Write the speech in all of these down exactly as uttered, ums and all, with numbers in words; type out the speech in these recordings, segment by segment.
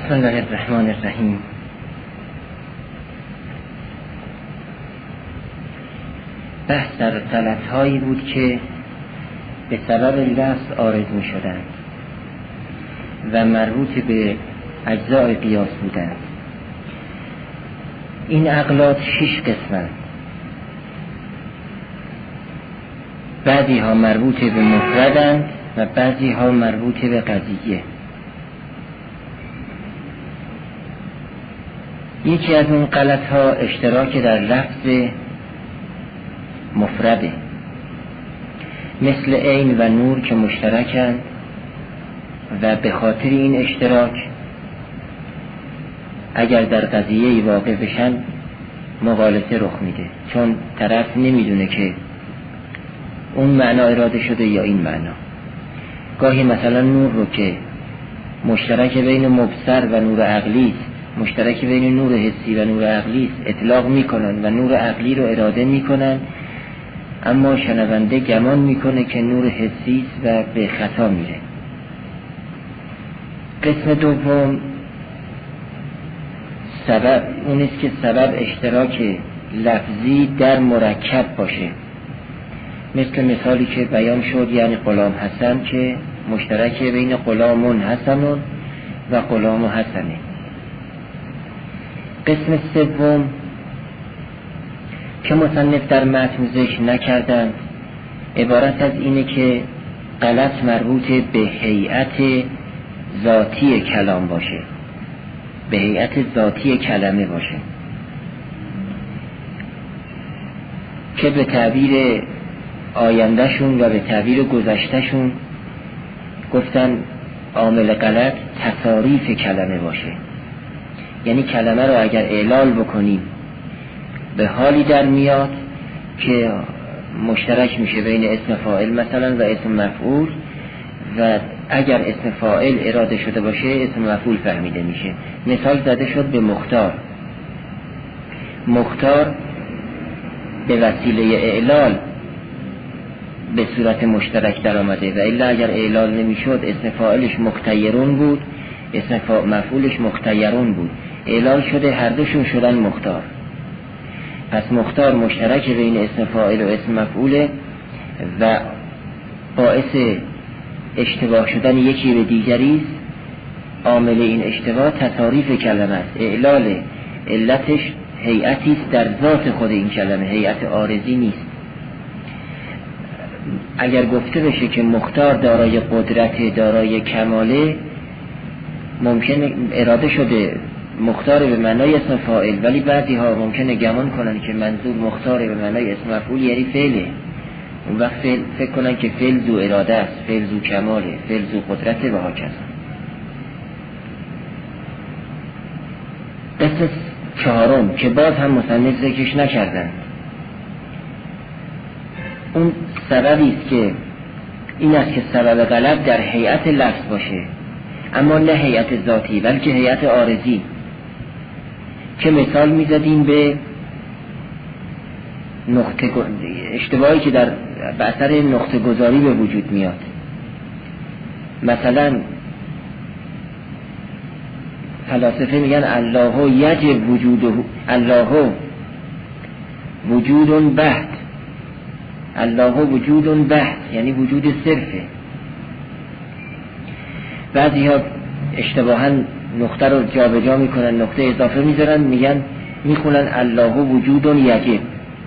بسم الله الرحمن الرحیم. بحث در غلط‌هایی بود که به سبب لفظ عارض می شدند و مربوط به اجزاء قیاس بودند. این اغلاط شش قسمند. بعضی ها مربوط به مفردند و بعضی ها مربوط به قضیه. یکی از اون غلط ها اشتراک در لفظ مفرده، مثل عین و نور که مشترکند و به خاطر این اشتراک اگر در قضیه واقع بشن مغالطه رخ میده، چون طرف نمیدونه که اون معنا اراده شده یا این معنا. گاهی مثلا نور رو که مشترک بین مبصر و نور عقلی است، مشترک بین نور حسی و نور عقلی است، اطلاق میکنن و نور عقلی رو اراده میکنن، اما شنونده گمان میکنه که نور حسی است و به خطا میره. قسم دوم سبب اون است که سبب اشتراک لفظی در مرکب باشه، مثل مثالی که بیان شد، یعنی غلام حسن که مشترک بین غلامون حسنون و غلام حسنه. قسم سوم که مصنف در متن ذکر نکردند عبارت از اینه که غلط مربوط به هیئت ذاتی کلام باشه، به هیئت ذاتی کلمه باشه، که به تعبیر آیندهشون و به تعبیر گذشتهشون گفتن عامل غلط تصاریف کلمه باشه. یعنی کلمه رو اگر اعلال بکنیم به حالی در میاد که مشترک میشه بین اسم فاعل مثلا و اسم مفعول، و اگر اسم فاعل اراده شده باشه اسم مفعول فهمیده میشه. مثال زده شد به مختار. مختار به وسیله اعلال به صورت مشترک در آمده، و الا اگر اعلال نمیشد اسم فاعلش مختیرون بود، اسم مفعولش مختیرون بود. اعلال شده، هر دوشون شدن مختار. پس مختار مشترک بین اسم فاعل و اسم مفعوله و باعث اشتباه شدن یکی به دیگری است. عامل این اشتباه تصاریف کلمه است. اعلال علتش هیئتی است در ذات خود این کلمه، هیئت عارضی نیست. اگر گفته بشه که مختار دارای قدرت، دارای کماله، ممکنه اراده شده مختار به معنای اسم فاعل، ولی بعضی ها ممکنه گمان کنن که منظور مختار به معنای اسم مفعول یعنی فعله. اون وقت فعل فکر کنن که فعل ذو اراده است، فعل ذو کماله، فعل ذو قدرته و هاکذا. قسم چهارم که باز هم مصنف ذکرش نکردند، اون سببی است که این است که سبب غلط در هیئت لفظ باشه، اما نه هیئت ذاتی بلکه هیئت عارضی، که مثال میزدیم به نقطه اشتباهی که در به اثر نقطه گذاری به وجود میاد. مثلا فلاسفه میگن الله یجب وجوده، الله وجود بحت، الله وجود بحت یعنی وجود صرفه. بعضی ها اشتباها نقطه رو جا به جا میکنن، نقطه اضافه میذارن، میگن میخونن الله وجود یجب.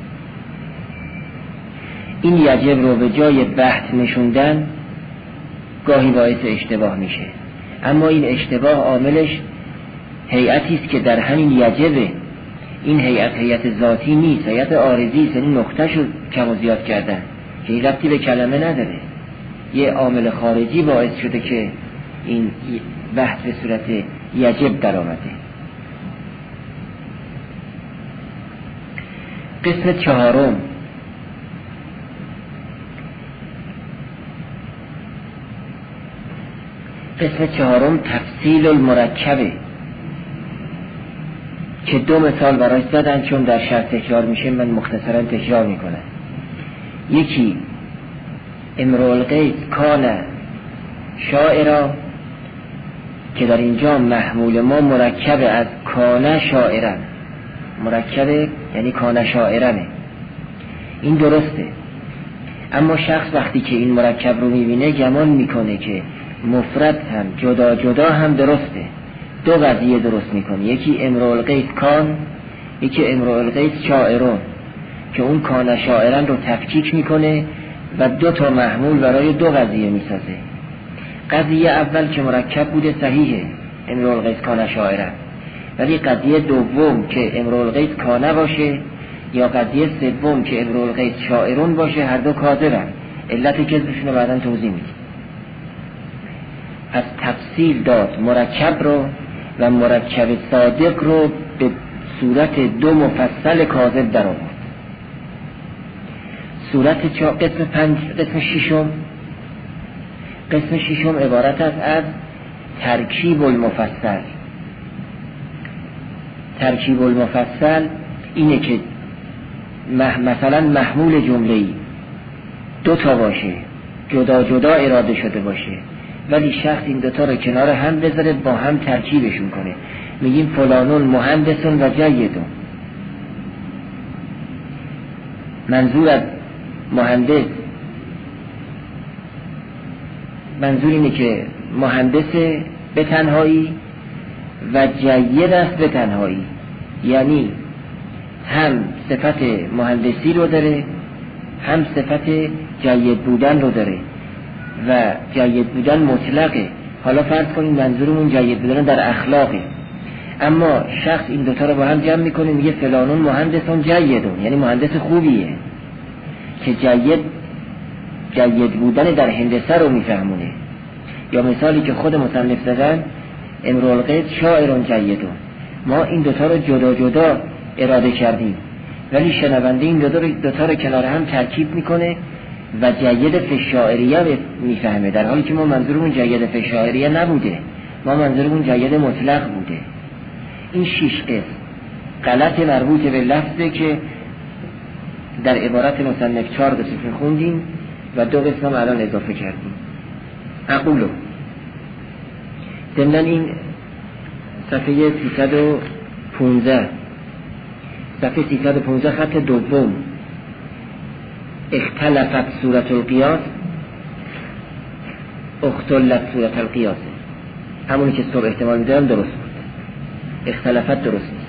این یجب رو به جای بحت نشوندن گاهی باعث اشتباه میشه، اما این اشتباه عاملش هیئتی است که در همین یجبه. این هیئت هیئت ذاتی نیست، هیئت عارضی است، یعنی نقطه شو کم و زیاد کردن که این ربطی به کلمه نداره. یه عامل خارجی باعث شده که این بحث به صورت یجب در آمده. قسم چهارم قسم چهارم تفصیل المرکبه، که دو مثال برای زدن، چون در شرط تکرار میشه من مختصرا تکرار میکنم. یکی امرؤ القیس کان شاعرا که در اینجا محمول ما مرکب از کان شاعرن، مرکب یعنی کان شاعرنه، این درسته. اما شخص وقتی که این مرکب رو میبینه گمان میکنه که مفرد هم جدا جدا هم درسته، دو قضیه درست میکنه، یکی امرؤ القیس کان، یکی امرؤ القیس شاعرون، که اون کان شاعرن رو تفکیک میکنه و دو تا محمول برای دو قضیه میسازه. قضیه اول که مرکب بوده صحیحه، امرؤ القیس کان شاعرن، ولی قضیه دوم که امرؤ القیس کانه باشه یا قضیه سوم که امرؤ القیس شاعرون باشه، هر دو کاذبن. علت کذبشون رو بعداً توضیح میدیم. از تفصیل داد مرکب رو و مرکب صادق رو به صورت دو مفصل کاذب در آورد. صورت چا قسم پنج قسم ششم قسم ششم عبارت است از ترکیب المفصل. ترکیب المفصل اینه که مح مثلا محمول جمله‌ای دو تا باشه، جدا جدا اراده شده باشه، ولی شخص این دوتا رو کنار هم بذاره با هم ترکیبشون کنه. میگیم فلانون مهندسون و جیدون. منظور از مهندس منظور اینه که مهندس به تنهایی و جید است به تنهایی، یعنی هم صفت مهندسی رو داره هم صفت جید بودن رو داره و جید بودن مطلقه. حالا فرض کنیم منظورمون جید بودن در اخلاقه، اما شخص این دوتا رو با هم جمع میکنه میگه فلانون مهندسون جیدون، یعنی مهندس خوبیه که جید جید بودن در هندسه رو میفهمونه. یا مثالی که خود مصنف زدن امرؤ القیس شاعرون جیدون، ما این دوتا رو جدا جدا اراده کردیم ولی شنونده این دوتا رو, دوتا رو کنار هم ترکیب میکنه و جید فی الشاعریه میفهمه، در حالی که ما منظورمون جید فی الشاعریه نبوده، ما منظورمون جید مطلق بوده. این شش قسم غلط مربوط به لفظه که در عبارت مصنف چهار قسم خوندیم و دو قسم هم الان اضافه کردیم. اقولو ضمن این صفحه سیصد و پانزده صفحه سیصد و پانزده خط دوم اختلفت صورت القیاس اختلت صورت القیاس، همونی که صبح احتمال میدارم درست بود، اختلفت درست نیست،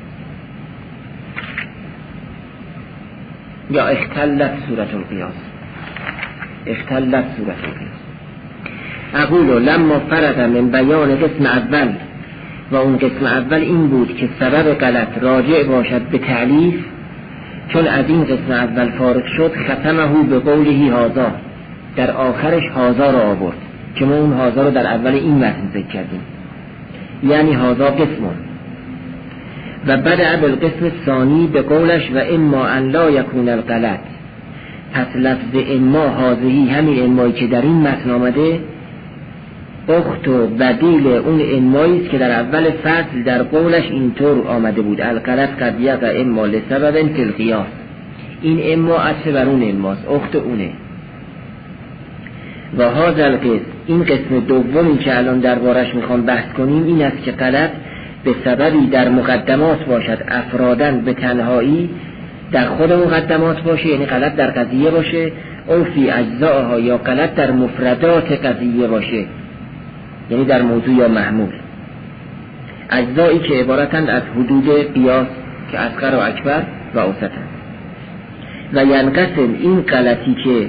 یا اختلت صورت القیاس اختلت صورت القیاس. اقولو لما فرد من بیان قسم اول، و اون قسم اول این بود که سبب غلط راجع باشد به تعلیف، چون از این قسم اول فارغ شد ختمه به قوله هازا، در آخرش هازا رو آورد که ما اون هازا رو در اول این متن ذکر کردیم، یعنی هازا قسمون. و بدأ بالقسم ثانی به قولش و اما ان لا یکون الغلط، پس لفظ اما هازهی همین امایی که در این متن آمده اخت و بدیل اون امایی است که در اول فصل در قولش اینطور آمده بود الغلط قد یقع اما لسبب فی القیاس. این اما عطف بر اون اماست، اخت اونه. و هذا القسم، این قسم دومی که الان دربارش میخوام بحث کنیم این است که غلط به سببی در مقدمات باشد، افرادن به تنهایی در خود مقدمات باشه، یعنی غلط در قضیه باشه، او فی اجزاءها، یا غلط در مفردات قضیه باشه، یعنی در موضوع یا محمول. اجزایی که عبارتند از حدود قیاس که اصغر و اکبر و اوسطند. و ینقسم، این غلطی که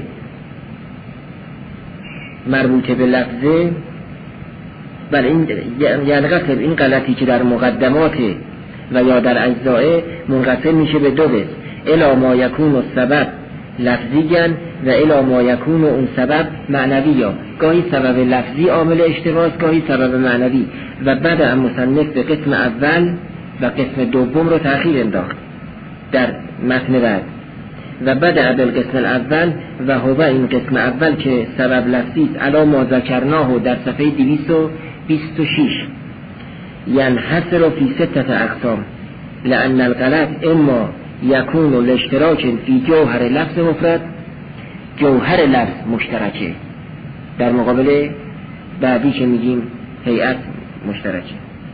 مربوط به لفظه، بله این ینقسم، این غلطی که در مقدمات و یا در اجزاء منقسم میشه به دو قسم، الا ما یکون السبب لفظیاً و الا ما یکون اون سبب معنویاً. گاهی سبب لفظی عامل اشتباه، گاهی سبب معنوی. و بعد هم مصنف به قسم اول و قسم دوم رو تأخیر انداخت در متن بعد. و بعد عدل قسم الاول و هو این قسم اول که سبب لفظی است، علا ما ذکرناه در صفحه دویست و بیست و شش، ینحصر فی ستة اقسام، لأن الغلط اما یکون الاشتراک فی جوهر لفظ مفرد، جوهر لفظ مشترکه، در مقابل بعدی که میگیم هیئت مشترکه.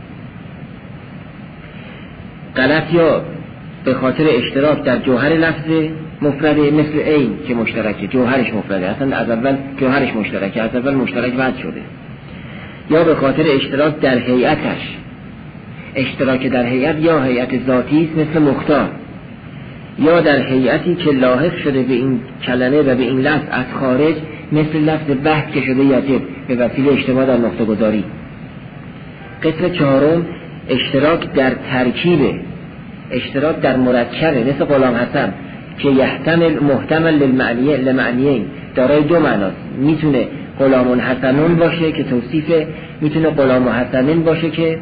غلط یا به خاطر اشتراک در جوهر لفظ مفرده، مثل عین که مشترکه، جوهرش مفرده، اصلا از اول جوهرش مشترکه، از اول مشترک وضع شده. یا به خاطر اشتراک در هیئتش، اشتراک در هیئت یا هیئت ذاتی است مثل مختار، یا در هیئتی که لاحق شده به این کلمه و به این لفظ از خارج، مثل لفظ بحث که شده یجب به وسیله اشتباه در نقطه گذاری. قسم چهارم اشتراک در ترکیب، اشتراک در مرکبه، مثل غلام حسن که یحتمل محتمل للمعنیه لمعنیین، دارای دو معناست، میتونه غلام حسنون باشه که توصیفه، میتونه غلام حسنین باشه که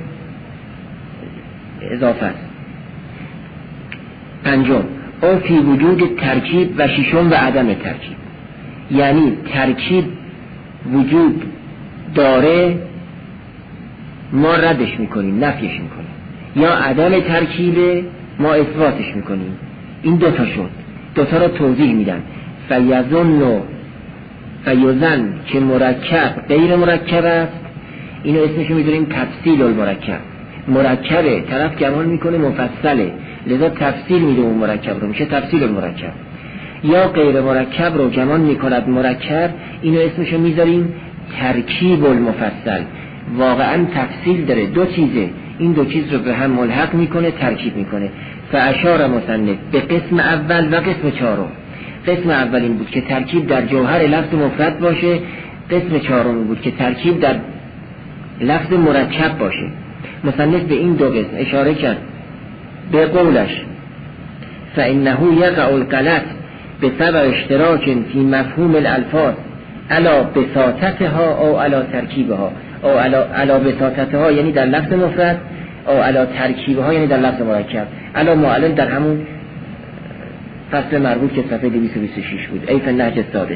اضافه است. پنجم او فی وجود ترکیب و ششم و عدم ترکیب، یعنی ترکیب وجود داره ما ردش میکنیم، نفیش میکنیم، یا عدم ترکیب ما اثباتش میکنیم. این دوتا شد، دوتا را توضیح میدن. فیظن و فیظن که مرکب غیر مرکب است، اینو اسمشو میذاریم تفصیل المرکب. مرکبه طرف گمان میکنه مفصله، لذا تفصیل میده اون مرکب رو، میشه تفصیل المرکب. یا غیر مرکب رو گمان میکند مرکب، اینو اسمشو میذاریم ترکیب المفصل. واقعا تفصیل داره، دو چیزه، این دو چیز رو به هم ملحق میکنه، ترکیب میکنه. فاشار مصنف به قسم اول و قسم چهارم. قسم اول این بود که ترکیب در جوهر لفظ مفرد باشه، قسم چهارم این بود که ترکیب در لفظ مرکب باشه. مصنف به این دو قسم اشاره کرد به قولش فانه یقع الغلط بسبب اشتراک فی مفهوم الالفاظ علا بساطتها او علا ترکیبها، او علا, علا بساطتها یعنی در لفظ مفرد، او علا ترکیبها یعنی در لفظ مرکب. علا معلم در همون فصل مربوط که صفحه دویست و بیست و شش بود، ایف النهج السادس.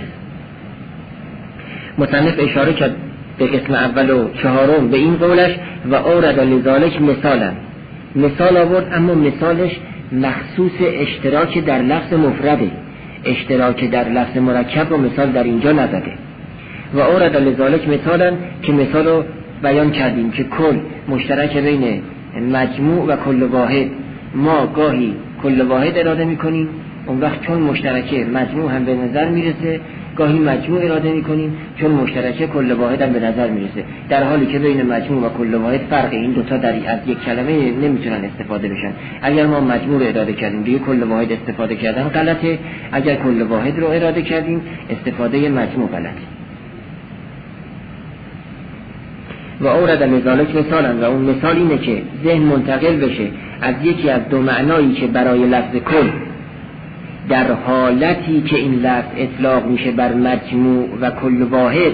مصنف اشاره کرد به قسم اول و چهارم به این قولش و اورد لذالک مثالا، مثال آورد، اما مثالش مخصوص اشتراک در لفظ مفرده، اشتراک در لفظ مرکب رو مثال در اینجا نزده. و اورد لذالک مثالا که مثال رو بیان کردیم که کل مشترک بین مجموع و کل واحد، ما گاهی کل واحد اراده میکنیم، اون وقت چون مشترکه مجموع هم به نظر میرسه، گاهی مجموع اراده میکنیم چون مشترکه کل واحد هم به نظر میرسه، در حالی که بین مجموع و کل واحد فرق این دوتا در از یک کلمه نمیتونن استفاده بشن. اگر ما مجموع رو اراده کردیم دیگه کل واحد استفاده کردن غلطه، اگر کل واحد رو اراده کردیم استفاده مجموع غلطه. و اورد لذالک مثالا، و اون مثال اینه که ذهن منتقل بشه از یکی از دو معنایی که برای لفظ کل در حالتی که این لفظ اطلاق میشه بر مجموع و کل واحد،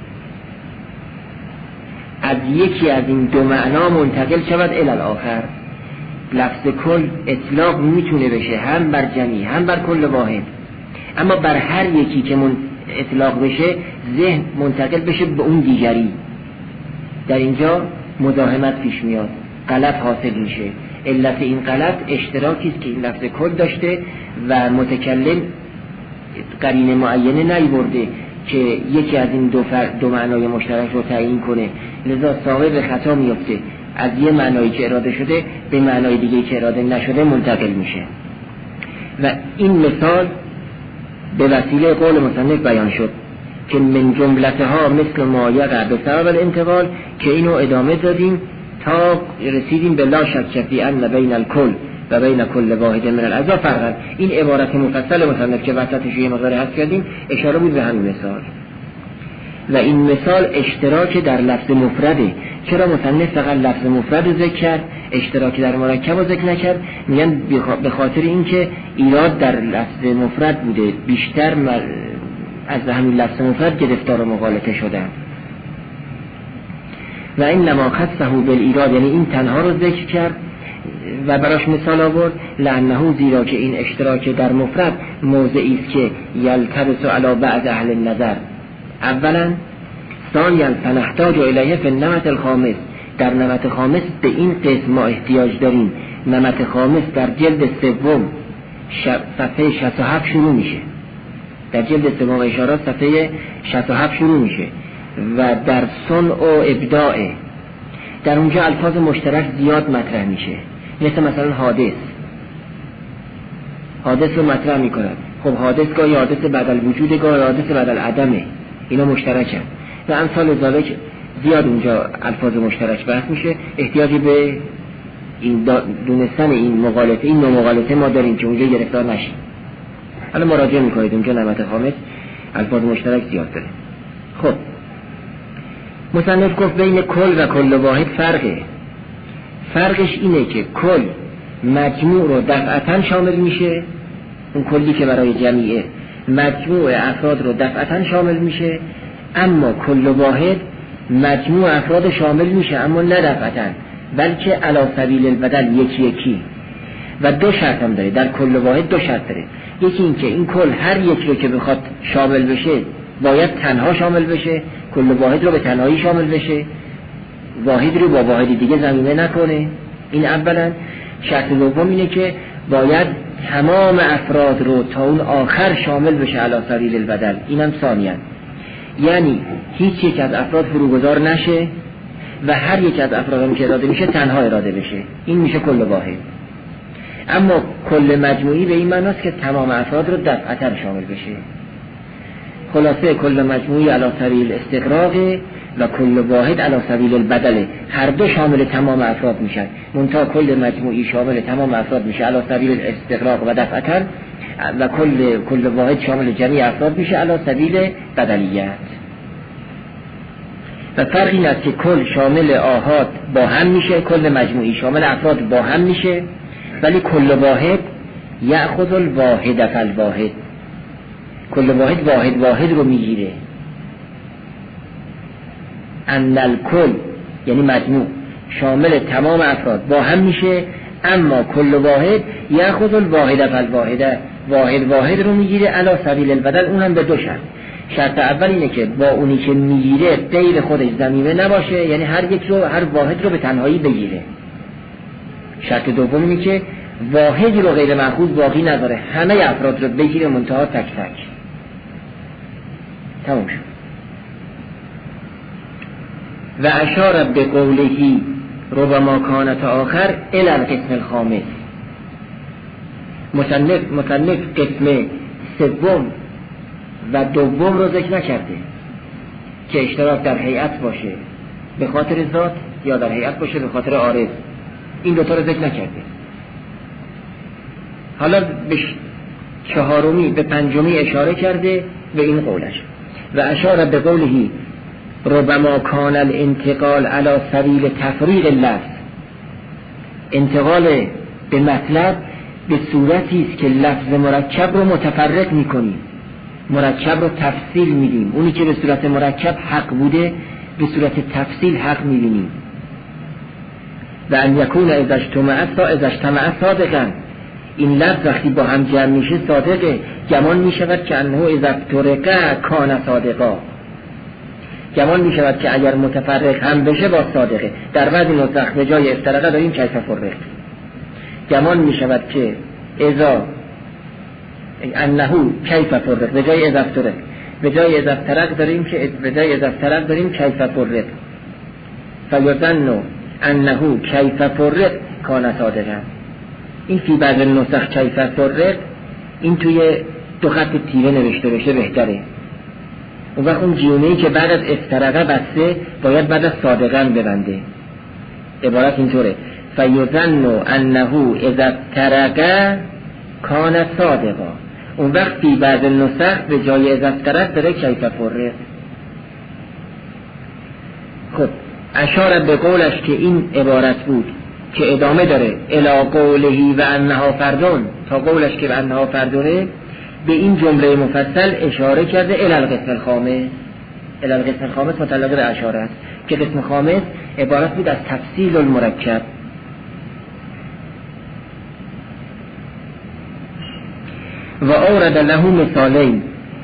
از یکی از این دو معنا منتقل شود الی الاخر. لفظ کل اطلاق میتونه بشه هم بر جمعی هم بر کل واحد، اما بر هر یکی که من اطلاق بشه ذهن منتقل بشه به اون دیگری. در اینجا مزاحمت پیش میاد، غلط حاصل میشه. علت این غلط اشتراکی است که این لفظ کل داشته و متکلم قرینه معینه نیورده که یکی از این دو, دو معنای مشترک رو تعیین کنه، لذا صاحب خطا میفته، از یه معنایی که اراده شده به معنای دیگه که اراده نشده منتقل میشه. و این مثال به وسیله قول مصنف بیان شد که من جملتها مثل ما یقع به سبب الانتقال، که اینو ادامه دادیم تا رسیدیم به لا شک فی ان بین الکل و بین کل واحد من الاعضاء فرقا. این عبارت مفصل مصنف که وسطش یه مقدار حذف کردیم اشاره بود به همین مثال. و این مثال اشتراک در لفظ مفرده. چرا مصنف فقط لفظ مفرد رو ذکر کرد، اشتراک در مرکب رو ذکر نکرد؟ میگن به خاطر اینکه ایراد در لفظ مفرد بوده، بیشتر از همین لفظ مفرد گرفتار و مغالطه شدن. و این نما خصه بالایراد، یعنی این تنها رو ذکر کرد و براش مثال آورد، لانه زیرا که این اشتراک در مفرد موضعی است که یلتبس علی بعض اهل النظر. اولا ثانیا فنحتاج الیه فی النمط الخامس، در نمط خامس به این قسم ما احتیاج داریم. نمط خامس در جلد سوم صفحه شصت و هفت شروع میشه، در جلد سوم اشارات صفحه شصت و هفت شروع میشه. و در صنع و ابداع، در اونجا الفاظ مشترک زیاد مطرح میشه، مثل مثلا حادث حادث رو مطرح میکنن. خب حادث گاهی حادث بعد الوجود، گاهی حادث بعد العدمه، اینا مشترکن و امثال ذالک زیاد اونجا الفاظ مشترک بحث میشه. احتیاجی به این دونستن این مغالطه، این نوع مغالطه ما داریم که اونجا گرفتار نشیم. حالا مراجعه میکنید اونجا نعمت خامس الفاظ مشترک زیاد داره. خب مصنف گفت بین کل و کل واحد فرقه. فرقش اینه که کل مجموع رو دفعتاً شامل میشه، اون کلی که برای جمعیه مجموع افراد رو دفعتاً شامل میشه، اما کل واحد مجموع افراد شامل میشه اما نه دفعتاً، بلکه علی سبیل البدل یکی یکی. و دو شرط هم داره در کل واحد، دو شرط داره. یکی این که این کل هر یک رو که بخواد شامل بشه باید تنها شامل بشه، کل واحد رو به تنهایی شامل بشه، واحد رو با واحد دیگه ضمیمه نکنه. این اولا. شرط دوم اینه که باید تمام افراد رو تا اون آخر شامل بشه علی سبیل البدل. اینم ثانیاً، یعنی هیچ یک از افراد فروگذار نشه و هر یک از افراد که اراده میشه تنها اراده بشه. این میشه کل واحد. اما کل مجموعی به این معناست که تمام افراد رو دفعتاً شامل بشه. خلاصه کل مجموعی علی سبیل استقراق و کل واحد علی سبیل البدل، هر دو شامل تمام افراد میشن، منتها کل مجموعی شامل تمام افراد میشه علی سبیل استقراق و دفعتاً، و کل کل واحد شامل جمعی افراد میشه علی سبیل بدلیت. و فرق این است که کل شامل آحاد با هم میشه، کل مجموعی شامل افراد با هم میشه، ولی کل واحد یأخذ الواحد فالواحد، کل واحد واحد واحد رو میگیره. ان الکل یعنی مجموع شامل تمام افراد با هم میشه، اما کل واحد یأخذ الواحد فالواحد، واحد واحد رو میگیره علی سبیل البدل. اونم به دو شرط. شرط اول اینه که با اونی که میگیره غیر خودش ضمیمه نباشه، یعنی هر یک رو هر واحد رو به تنهایی بگیره. شرط دوم اینه که واحد رو غیر مأخوذ باقی نداره، همه افراد رو بگیره منتها تک تک. تمام شد. و اشار به قولهی ربما کانت آخر الی القسم الخامس. مصنف مصنف قسم سوم و دوم رو ذکر نکرده که اشتراک در هیئت باشه به خاطر ذات یا در هیئت باشه به خاطر عارض. این دوتا رو ذکر نکرده. حالا به چهارمی به پنجمی اشاره کرده به این قولش. و اشاره به قولهی ربما کان الانتقال علی سبیل تفریق اللفظ. انتقال به مطلب به صورتی است که لفظ مرکب رو متفرق میکنیم، مرکب رو تفصیل میدیم. اونی که به صورت مرکب حق بوده به صورت تفصیل حق میبینیم. و ان یکون اذا اجتمع صادقا، این لفظ وقتی با هم جمع میشه صادقه. گمان میشود که انه اذا افترقا کان صادقا، گمان میشود که اگر متفرق هم بشه با صادقه. در بعضی نسخ به جای افترقا داریم کیف فرق. گمان میشود که اذا انه کیف فرق به جای اذا افترق، به جای اذا افترق داریم که به جای اذا افترق داریم کیف فرق. فیظن انه کیف فرق کان صادقا. این فی بعض نسخ کیف فرق این توی دو خط تیره نوشته بشه بهتره. اون وقت اون جیونه‌ای که بعد از افترقه بسته باید بعد از صادقاً ببنده. عبارت اینطوره: فیظن انه اذا افترقه کان صادقا. اون وقت فی بعض نسخ به جای اذا افترق داره کیف فرق. خب اشاره به قولش که این عبارت بود که ادامه داره الی قولهی و انها فردون، تا قولش که و انها فردونه، به این جمله مفصل اشاره کرده الی القسم الخامس. الی القسم الخامس متعلق به اشاره است که قسم خامس عبارت بود از تفصیل المرکب. و اورد له مثالین،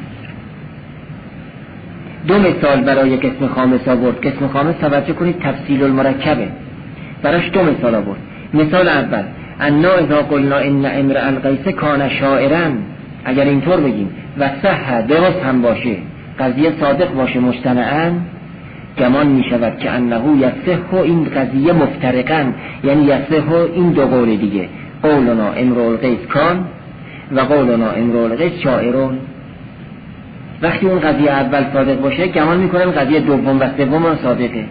دو مثال برای قسم خامس آورد. قسم خامس توجه کنید تفصیل المرکبه، براش دو مثال آورد. مثال اول: انا اذا قلنا ان امرئ القیس کان شاعرا، اگر اینطور بگیم و صح درست هم باشه قضیه صادق باشه مجتمعاً، گمان می شود که انه یصح این قضیه مفترقاً، یعنی یصح این دو قول دیگه، قولنا امرؤ القیس کان و قولنا امرؤ القیس شاعرون. وقتی اون قضیه اول صادق باشه گمان میکنن قضیه دوم و سوم هم صادقه.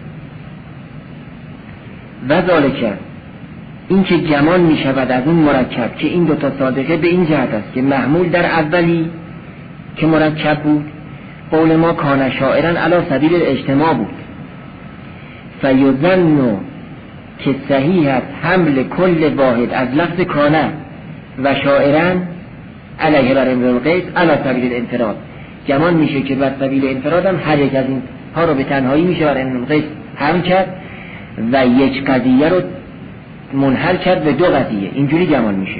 و ذالک این که گمان می شود از اون مرکب که این دوتا صادقه به این جهت است که محمول در اولی که مرکب بود قول ما کان شاعرا علی سبیل الاجتماع بود، فیظن که صحیح است حمل کل واحد از لفظ کانه و شاعرا علیه بر امرؤ القیس علی سبیل الانفراد. گمان میشه که بر سبیل انفراد هم هر یک از این ها رو به تنهایی میشه بر امرؤ القیس هم کرد و یک قضیه رو منحل کرد به دو قضیه. اینجوری گمان میشه،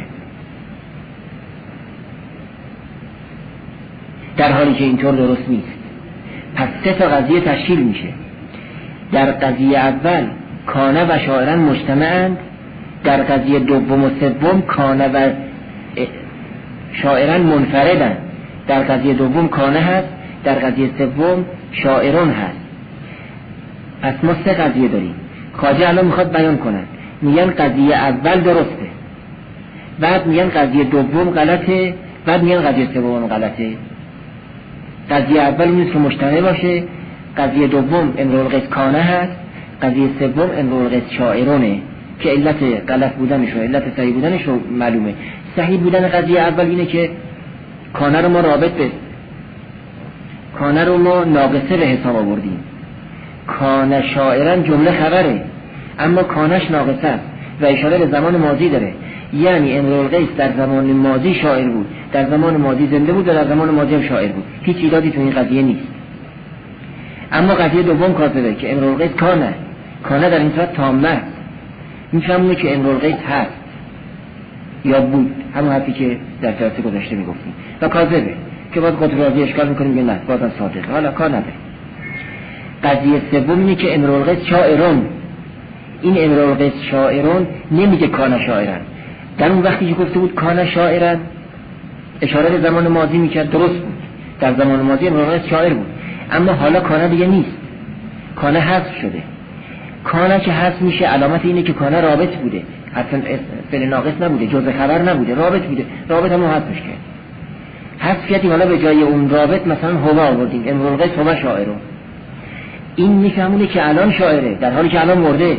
در حالی که اینطور درست نیست. پس سه تا قضیه تشکیل میشه. در قضیه اول کانه و شاعران مجتمعند، در قضیه دوم و سوم کانه و شاعران منفردند. در قضیه دوم کانه هست، در قضیه سوم شاعرون هست. پس ما سه قضیه داریم. خواجه الان میخواد بیان کنن، میگن قضیه اول درسته، بعد میگن قضیه دوم غلطه، بعد میگن قضیه سوم غلطه. قضیه اول این که مجتمع باشه، قضیه دوم امرؤ القیس کانه هست، قضیه سوم امرؤ القیس شاعرونه که علت غلط بودنش و علت صحیح بودنش رو معلومه. صحیح بودن قضیه اول اینه که کانه رو ما رابط به کانه رو ما ناقصه به حساب آوردیم. کانه شاعران جمله خبره، اما کانش ناقصه است و اشاره به زمان ماضی داره. یعنی امرؤ القیس در زمان ماضی شاعر بود، در زمان ماضی زنده بود و در زمان ماضی هم شاعر بود. هیچ ایرادی تو این قضیه نیست. اما قضیه دوم کاذبه که امرؤ القیس کانه کانه در این صورت تامه است. میفهمونه که امرؤ القیس هست یا بود، همون حرفی که در جلسه گذشته میگفتیم، و کاذبه که باید قطب راضی اشکال میکنیم میگه نه بازم صادقه، حالا کار نداره. قضیه سوم اینه که امرؤ القیس شاعرون. این امرؤ القیس شاعرون نمیگه کان شاعرن. در اون وقتی که گفته بود کان شاعرن اشاره به زمان ماضی میکرد، درست بود، در زمان ماضی امرؤ القیس شاعر بود. اما حالا کانه دیگه نیست، کانه حذف شده. کانه که حذف میشه علامت اینه که کانه رابط بوده، اصلا فعل ناقص نبوده، جزء خبر نبوده، رابط بوده. رابط هم حذفش کرد. حذف کردیم، حالا به جای اون رابط مثلا هو آوردیم، امرؤ القیس هو شاعرون. این میفهمونه که الان شاعره در حالی که الان مرده.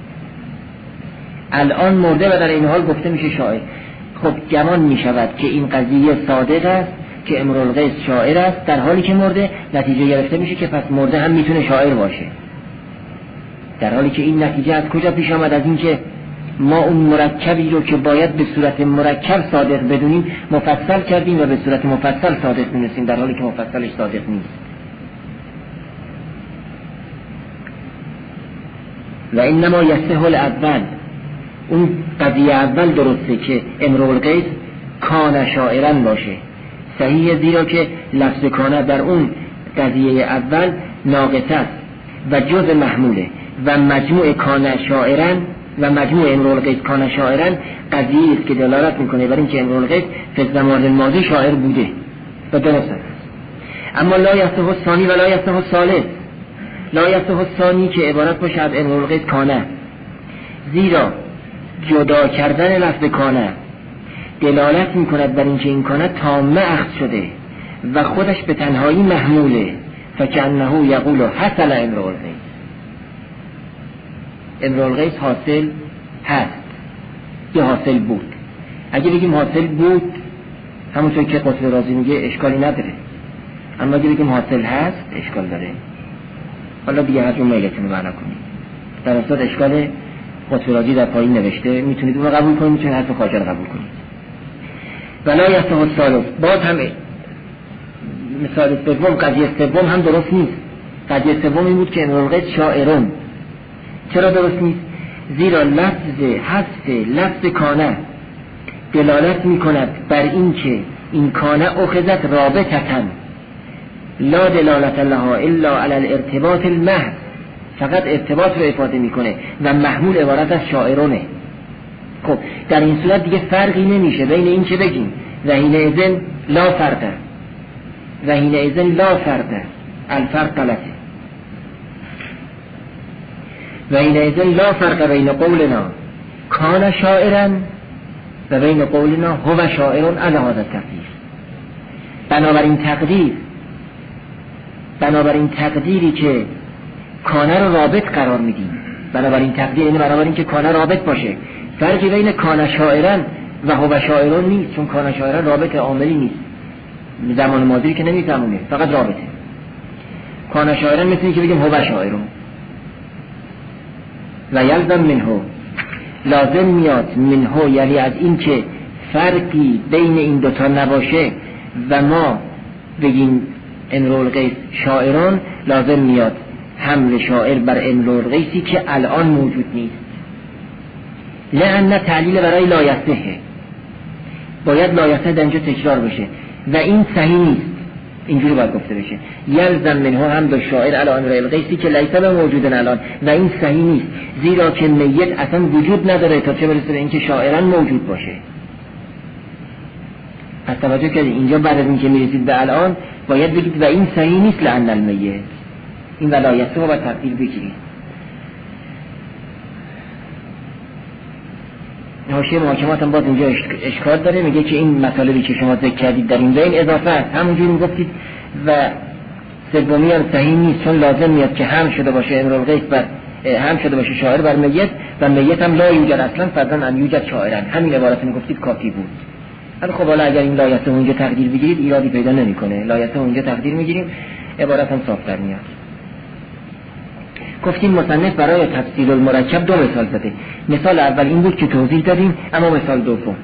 الان مرده و در این حال گفته میشه شاعر. خب گمان میشود که این قضیه صادق است که امرؤ القیس شاعر است در حالی که مرده. نتیجه گرفته میشه که پس مرده هم میتونه شاعر باشه، در حالی که این نتیجه از کجا پیش آمد؟ از این که ما اون مرکبی رو که باید به صورت مرکب صادق بدونیم مفصل کردیم و به صورت مفصل صادق می‌دونیم، در حالی که مفصلش صادق نیست. و انما یصح الاول، اون قضیه اول درسته که امرؤ القیس کان شاعرا باشه، صحیحه، زیرا که لفظ کان در اون قضیه اول ناقص است و جزء محموله و مجموع کان شاعرا و مجموع امرؤ القیس کان شاعرا قضیه است که دلالت میکنه بر اینکه امرؤ القیس فی زمان الماضی شاعر بوده و درست است. اما لا یصح الثانی و لا یصح الثالث. لا یصح الثانی که عبارت باشه از امرؤ القیس کانه، زیرا جدا کردن لفظ کانه دلالت میکند بر اینکه این کانه تامه اخذ شده و خودش به تنهایی محموله. فکأنه یقول حصل امرؤ القیس، امرؤ القیس حاصل هست یا حاصل بود. اگه بگیم حاصل بود همونطور که قطب رازی میگه اشکالی نداره، اما اگه بگیم حاصل هست اشکال داره. حالا دیگه هر جون میلتون رو معنا کنید. در اصل اشکال قطب رازی در پایین نوشته، میتونید اون رو قبول کنید، میتونید حرف خواجه رو قبول کنید. ولا یصح الثالث، باز هم مثال سوم قضیه سوم هم درست نیست. قضیه سوم این بود که امرؤ القیس شاعرون. چرا درست نیست؟ زیرا لفظ حذف لفظ کانه دلالت میکند بر این که این کانه اخذت رابطتن لا دلالت لها الا علی الارتباط المحض، فقط ارتباط رو افاده میکنه و محمول عبارت از شاعرونه. خب در این صورت دیگه فرقی نمیشه بین این که بگیم و حینئذ لا فرقه و حینئذ لا فرقه، الفرق غلطه. و این ازن لا فرق بین قولنا کان شاعرا و بین قولنا هو شاعر علی هذا التقدیر. بنابراین تقدیر بنابراین تقدیری که کانه رو رابط قرار میدیم، بنابراین تقدیر یعنی بنابراین که کانه رابط باشه. فرقی بین کان شاعرا و هو شاعر نیست، چون کان شاعرا رابط عاملی نیست، زمان ماضی که نمیفهمونه، فقط رابطه. کان شاعرا مثل اینکه بگیم هو شاعر و یلزم منه، لازم میاد منه یعنی از این که فرقی بین این دوتا نباشه و ما بگیم امرؤ القیس شاعران، لازم میاد حمل شاعر بر امرؤ القیسی که الان موجود نیست. لأن تعلیل برای لایصحه، باید لایصحه در اینجا تکرار بشه و این صحیح نیست، اینجوری باید گفته بشه. یلزم منه هم به شاعر علی امرؤ القیسی که لیس موجودن الان، و این صحیح نیست، زیرا که میت اصلا وجود نداره تا چه برسه به اینکه شاعران موجود باشه. پس توجه کنید اینجا بعد از اینکه میرسید به الان باید بگید و این صحیح نیست لأن المیت، این ولایت رو باید تفصیل بگیرید. حاشیه محاکمات هم باز اینجا اشکال داره، میگه که این مطالبی که شما ذکر کردید در این بین اضافه است، همونجوری میگفتید و سومی هم صحیح نیست، چون لازم میاد که هم شده باشه امرؤ القیس بر هم شده باشه شاعر بر میت و میت هم لا یوجد اصلا فرضاً ان یوجد شاعرن. همین عبارت میگفتید کافی بود. حالا خب حالا اگر این لایحه اونجا تقدیر بگیرید ایرادی پیدا نمیکنه، لایحه اونجا تقدیر میگیریم عبارت هم صافتر میاد. گفتیم مصنف برای تفصیل المرکب دو مثال زده. مثال اول این بود که توضیح دادیم، اما مثال دوم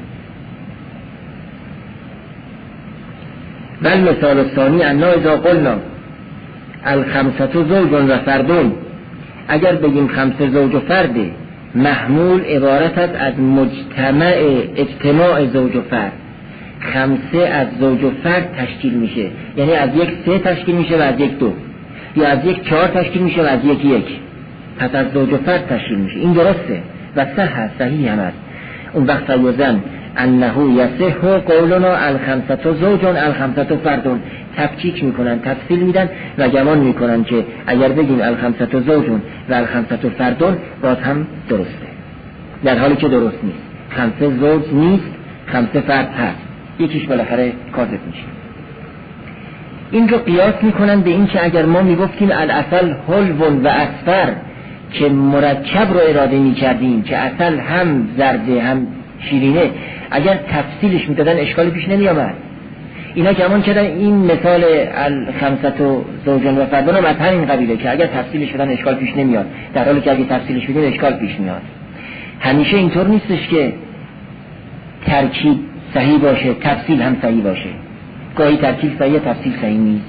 بل مثال ثانی انا اذا قلنا الخمسة زوج و فردون، اگر بگیم خمسه زوج و فرده، محمول عبارت است از مجتمع اجتماع زوج و فرد. خمسه از زوج و فرد تشکیل میشه، یعنی از یک سه تشکیل میشه و از یک دو، یا از یک چهار تشکیل میشه و از یک یک، پس از زوج و فرد تشکیل میشه. این درسته و صح صحیح هم است. اون وقت یوزن انه یصح قولنا الخمسة زوج الخمسة فردون، تفکیک میکنن، تفصیل میدن و گمان میکنن که اگر بگیم الخمسة زوج و الخمسة فردون باز هم درسته، در حالی که درست نیست. خمسه زوج نیست، خمسه فرد هست، یکیش بالاخره کاذب میشه. این رو قیاس میکنن به این که اگر ما میگفتیم العسل حلو و اصفر که مرکب رو اراده میکردیم که عسل هم زرده هم شیرینه، اگر تفصیلش میدادن اشکالی پیش نمیامد. اینا گمان کردن این مثال الخمسة زوجان و فردون هم از همین قبیله که اگر تفصیلش بدن اشکال پیش نمیاد، در حالی که اگر تفصیلش بدن اشکال پیش میاد. همیشه اینطور نیستش که ترکیب صحیح باشه تفصیل هم صحیح باشه، گاهی ترکیب صحیح تفصیل صحیح نیست.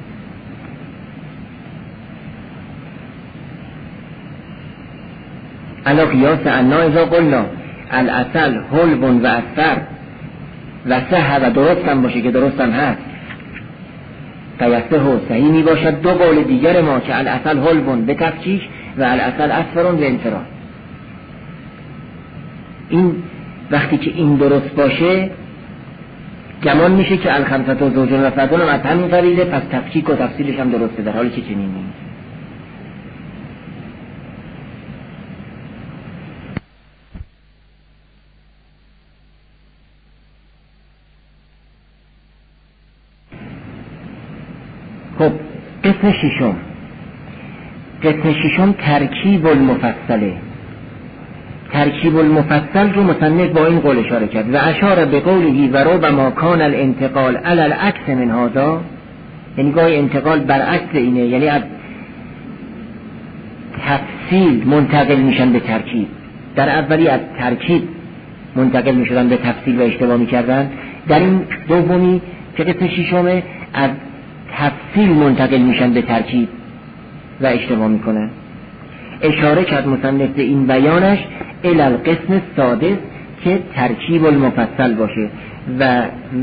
علا قیاس انا اذا قلنا العسل حلو و اصفر و صح و درست هم باشه که درست هم هست، فیصح و صحیح می باشد دو قول دیگر ما که العسل حلو به تفکیک و العسل اصفرون به انفراد. این وقتی که این درست باشه گمان میشه که الخمسة زوجون و فردون هم از همین قبیله، پس تفکیک و تفصیلش هم درسته، در حالی که چنین نیست. خب قسم ششم، قسم ششم ترکیب المفصله. ترکیب المفصل رو مصنف با این قول اشاره کرد و اشاره به قوله و ربما کان الانتقال علی العکس من هذا، یعنی گاهی انتقال برعکس اینه، یعنی از تفصیل منتقل میشن به ترکیب. در اولی از ترکیب منتقل میشدن به تفصیل و اشتباه میکردن، در این دومی که قسم ششمه از تفصیل منتقل میشن به ترکیب و اشتباه میکنن. اشاره کرد مصنف به این بیانش الی القسم السادس که ترکیب المفصل باشه و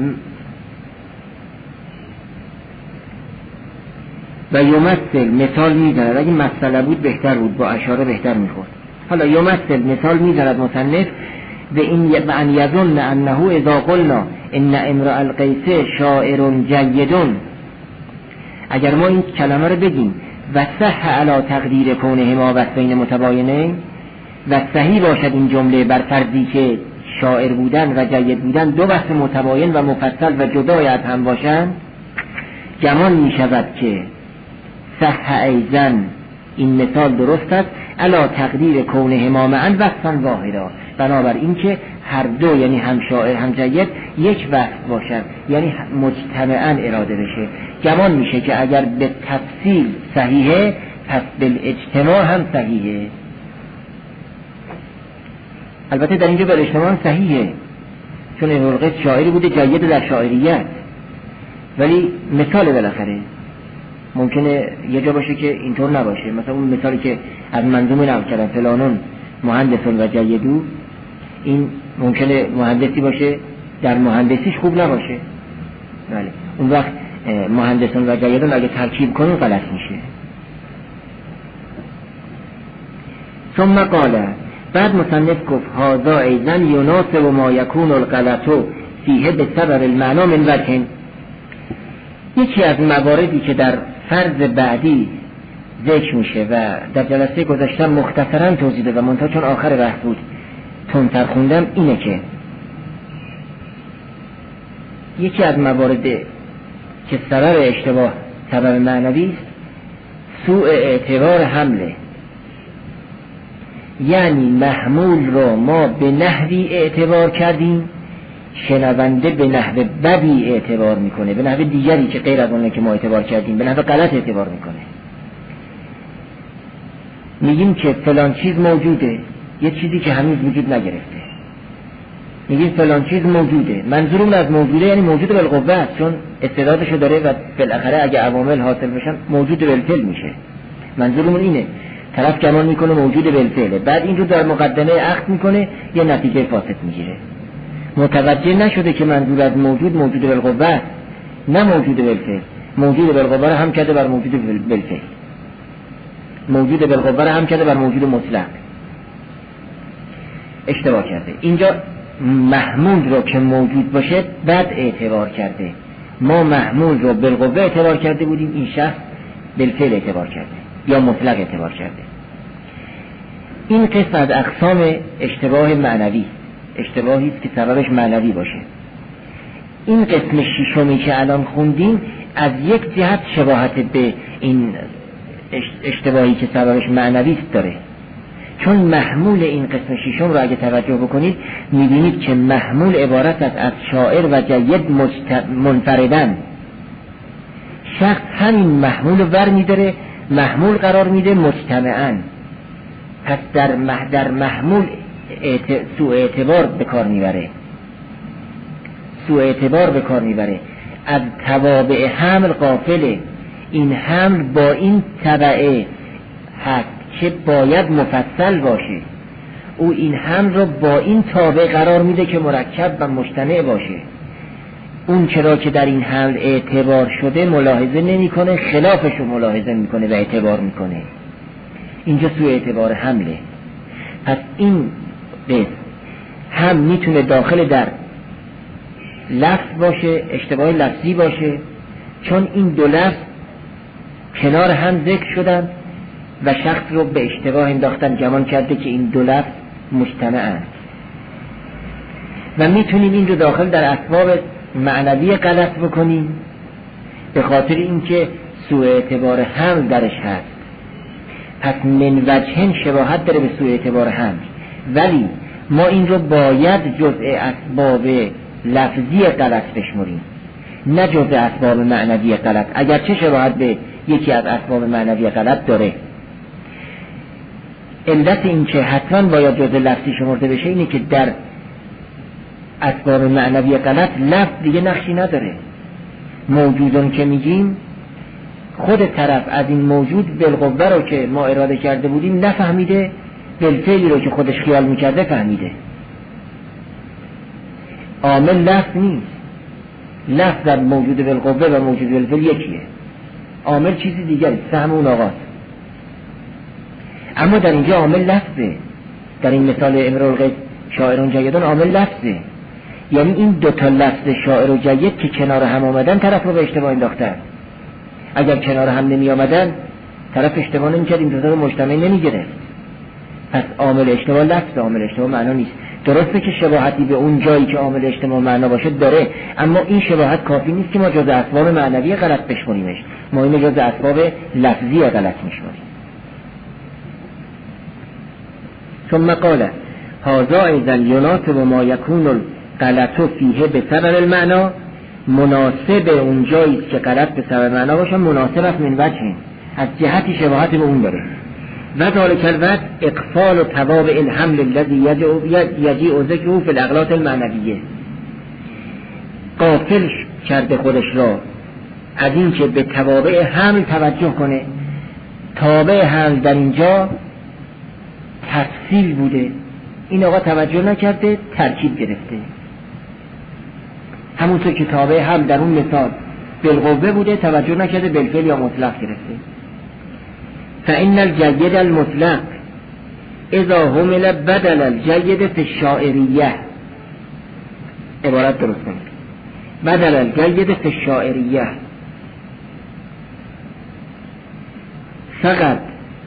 و یمثل مثال میزند. اگه مسئله بود بهتر بود، با اشاره بهتر میخورد. حالا یمثل مثال میزند مصنف به این به ان یظن انه اذا قلنا ان امرؤ القیس شاعر جید، اگر ما این کلمه رو بگیم و صح علی تقدیر کونهما وصفین متباینین، و صحیح باشد این جمله بر فرضی که شاعر بودن و جید بودن دو وصف متباین و مفصل و جدای از هم باشند، گمان می شود که صح ایزن این مثال درست است علی تقدیر کونهما معا وصفا واحدا، بنابر این که هر دو یعنی هم شاعر هم جید یک وصف باشد، یعنی مجتمعاً اراده بشه. گمان میشه که اگر به تفصیل صحیحه پس بالاجتماع هم صحیحه. البته در اینجا بالاجتماع هم صحیحه، چون امرؤ القیس شاعری بوده جید در شاعریت، ولی مثال بالاخره ممکنه یه جا باشه که اینطور نباشه. مثلا اون مثالی که از منظومه نقل کردن فلانون مهندسون و جیدو، این ممکنه مهندسی باشه در مهندسیش خوب نباشه، بله اون وقت مهندسون و جیدون اگه ترکیب کنن غلط میشه. ثم قال، بعد مصنف گفت هذا ایضا یناسب ما یکون الغلط فیه بسبب المعنا من وجه. یکی از مواردی که در فرض بعدی ذکر میشه و در جلسه گذاشتم مختصرا توضیح دادم و منتها چون آخر بحث بود تندتر خوندم، اینه که یکی از موارد که سبب اشتباه سبب معنوی است سوء اعتبار حمله، یعنی محمول رو ما به نحوی اعتبار کردیم شنونده به نحو بدی اعتبار میکنه، به نحو دیگری که غیر از اونه که ما اعتبار کردیم به نحو غلط اعتبار میکنه. میگیم که فلان چیز موجوده، یه چیزی که هنوز وجود نگرفته، میگیم فلان چیز موجوده، منظورمون از موجوده یعنی موجود بالقوه است، چون استعدادشو داره و بالاخره اگه عوامل حاصل بشن موجود بالفعل میشه. منظورمون اینه، طرف گمان میکنه موجود بالفعله، بعد این رو در مقدمه عقد میکنه یه نتیجه فاسد میگیره، متوجه نشده که منظور از موجود موجود بالقوه است نه موجود بالفعل. موجود بالقوه رو هم کرده بر موجود بالفعل، موجود بالقوه رو هم کرده بر موجود مطلق، اشتباه کرده. اینجا محمول رو که موجود باشه بد اعتبار کرده، ما محمول رو بالقوه اعتبار کرده بودیم، این شخص بالفعل اعتبار کرده یا مطلق اعتبار کرده. این قسم از اقسام اشتباه معنوی، اشتباهی است که سببش معنوی باشه. این قسم ششمی که الان خوندیم از یک جهت شباهت به این اشتباهی که سببش معنوی است داره، چون محمول این قسم ششم رو اگه توجه بکنید میبینید که محمول عبارت است از شاعر و جید مجت... منفردن. شخص همین محمول رو ور میداره، محمول قرار میده مجتمعاً، پس در, مح... در محمول اعت... سوء اعتبار به کار میبره، سوء اعتبار به کار میبره. از توابع حمل غافله، این حمل با این تبعه هست که باید مفصل باشه، او این حمل رو با این تابع قرار میده که مرکب و مجتمع باشه. اون چرا که در این حمل اعتبار شده ملاحظه نمی کنه، خلافش رو ملاحظه میکنه و اعتبار میکنه. اینجا سوء اعتبار حمله. پس این قسم هم میتونه داخل در لفظ باشه، اشتباه لفظی باشه، چون این دو لفظ کنار هم ذکر شدن و شخص رو به اشتباه انداختن، گمان کرده که این دو لفظ مجتمعن. و میتونیم این رو داخل در اسباب معنوی غلط بکنیم به خاطر اینکه سوء اعتبار حمل درش هست. پس من وجهن شباهت داره به سوء اعتبار حمل، ولی ما این رو باید جزء اسباب لفظی غلط بشمریم، نه جزء اسباب معنوی غلط، اگرچه شباهت به یکی از اسباب معنوی غلط داره. علت این که حتما باید جزء لفظی شمرده بشه اینه که در اسباب معنوی غلط لفظ دیگه نقشی نداره. موجودون که میگیم خود طرف از این موجود بالقوه رو که ما اراده کرده بودیم نفهمیده، بالفعلی رو که خودش خیال میکرده فهمیده. عامل لفظ نیست، لفظ در موجود بالقوه و موجود بالفعل یکیه، عامل چیزی دیگری، سهم اون آغاز. اما در اینجا عامل لفظه، در این مثال امرؤ القیس شاعرون جیدون عامل لفظه، یعنی این دوتا لفظ شاعر و جید که کنار هم آمدن طرف رو به اشتباه انداختن. اگر کنار هم نمی آمدن طرف اشتباه نمی‌کرد این دوتا رو مجتمع نمی‌گرفت. پس عامل اشتباه لفظ عامل اشتباه معنا نیست. درسته که شباهتی به اون جایی که عامل اشتباه معنا باشه داره، اما این شباهت کافی نیست که ما جز اسباب معنوی غلط بشمونیمش، ما اینو جز اسباب لفظی غلط میشمونیم. ثم قال هذا اذا يناسب ما يكون الغلط فيه بسبب المعنى، مناسب اون جایی که غلط به سبب معنا باشه مناسب است من وجه، از جهتی شباهت به اون داره. و ذلك الوجه اقفال توابع الحمل الذي يجيء ذكره في الاغلاط المعنویه، غافل کرده خودش را از این که به توابع حمل توجه کنه. تابع حمل در اینجا تفصیل بوده، این آقا توجه نکرده ترکیب گرفته. همونطور که تابع حمل در اون مثال بالقوه بوده توجه نکرده بالفعل یا مطلق گرفته. فإن الجيد المطلق اذا همل بدل الجيد في الشاعرية، عبارت درست کنید، بدل الجيد في الشاعرية فقط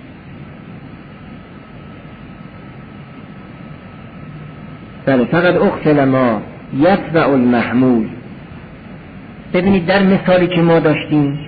بله فقط اختل ما یتبع المحمول. ببینید در مثالی که ما داشتیم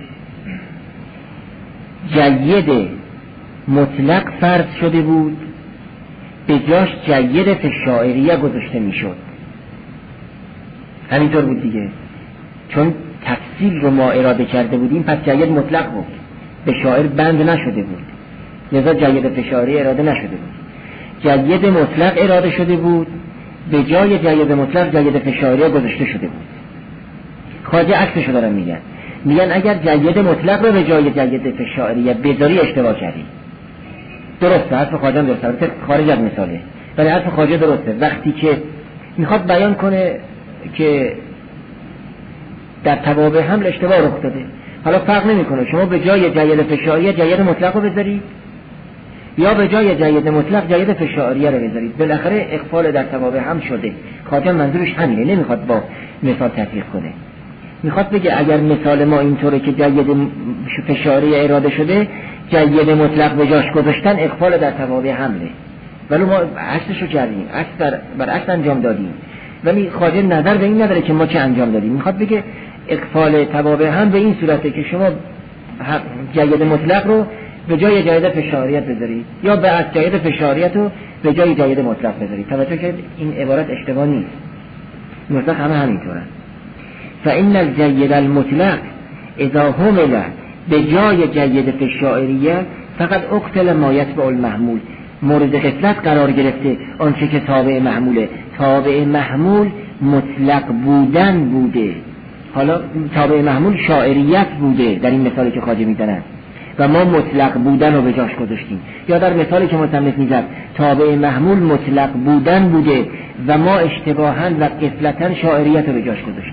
جید مطلق فرض شده بود، به جاش جید فی الشاعریه گذاشته میشد. همینطور بود دیگه، چون تفصیل رو ما اراده کرده بودیم پس جید مطلق بود، به شاعر بند نشده بود، لذا جید فی الشاعریه اراده نشده بود. جید مطلق اراده شده بود، به جای جید مطلق جید فی الشاعریه گذاشته شده بود. خواجه عکسشو دارن میگن، میگن اگر جید مطلق رو به جای جید فی الشاعریه بذاری اشتباه کردی. درسته، حرف خواجه درسته، خارج از مثاله، ولی حرف خواجه درسته. وقتی که میخواد بیان کنه که در توابع حمل اشتباه رخ داده، حالا فرق نمیکنه شما به جای جید فی الشاعریه جید مطلق رو بذارید یا به جای جید مطلق جید فی الشاعریه رو بذارید، بالاخره اغفال در توابع حمل شده. خواجه منظورش همینه، نمیخواد با مثال تطبیق کنه، میخواد بگه اگر مثال ما اینطوره که جید فی الشاعریه اراده شده جید مطلق به جاش گذاشتن اغفال در توابع حمله، ولی ما عکسش رو کردیم، عکس بر بر عکس انجام دادیم، ولی خواجه نظر به این نداره که ما چه انجام دادیم. میخواد بگه اغفال توابع هم به این صورته که شما جید مطلق رو به جای جید فی الشاعریه بذارید یا به از جید فی الشاعریه رو به جای جید مطلق بذارید. توجه کنید این عبارت اشتباه نیست، مطلق همه همینطوره. فإن الجید المطلق اذا همل به جای جید فی الشاعریه فقط اقتل ما یتبع المحمول، مورد غفلت قرار گرفته آنچه که تابع محموله. تابع محمول مطلق بودن بوده، حالا تابع محمول شاعریت بوده در این مثالی که خواجه میزنن و ما مطلق بودن رو به جاش گذاشتیم. یا در مثالی که مصنف میزد تابع محمول مطلق بودن بوده و ما اشتباهاً و غفلتاً شاعریت رو به جاش گذاشتیم.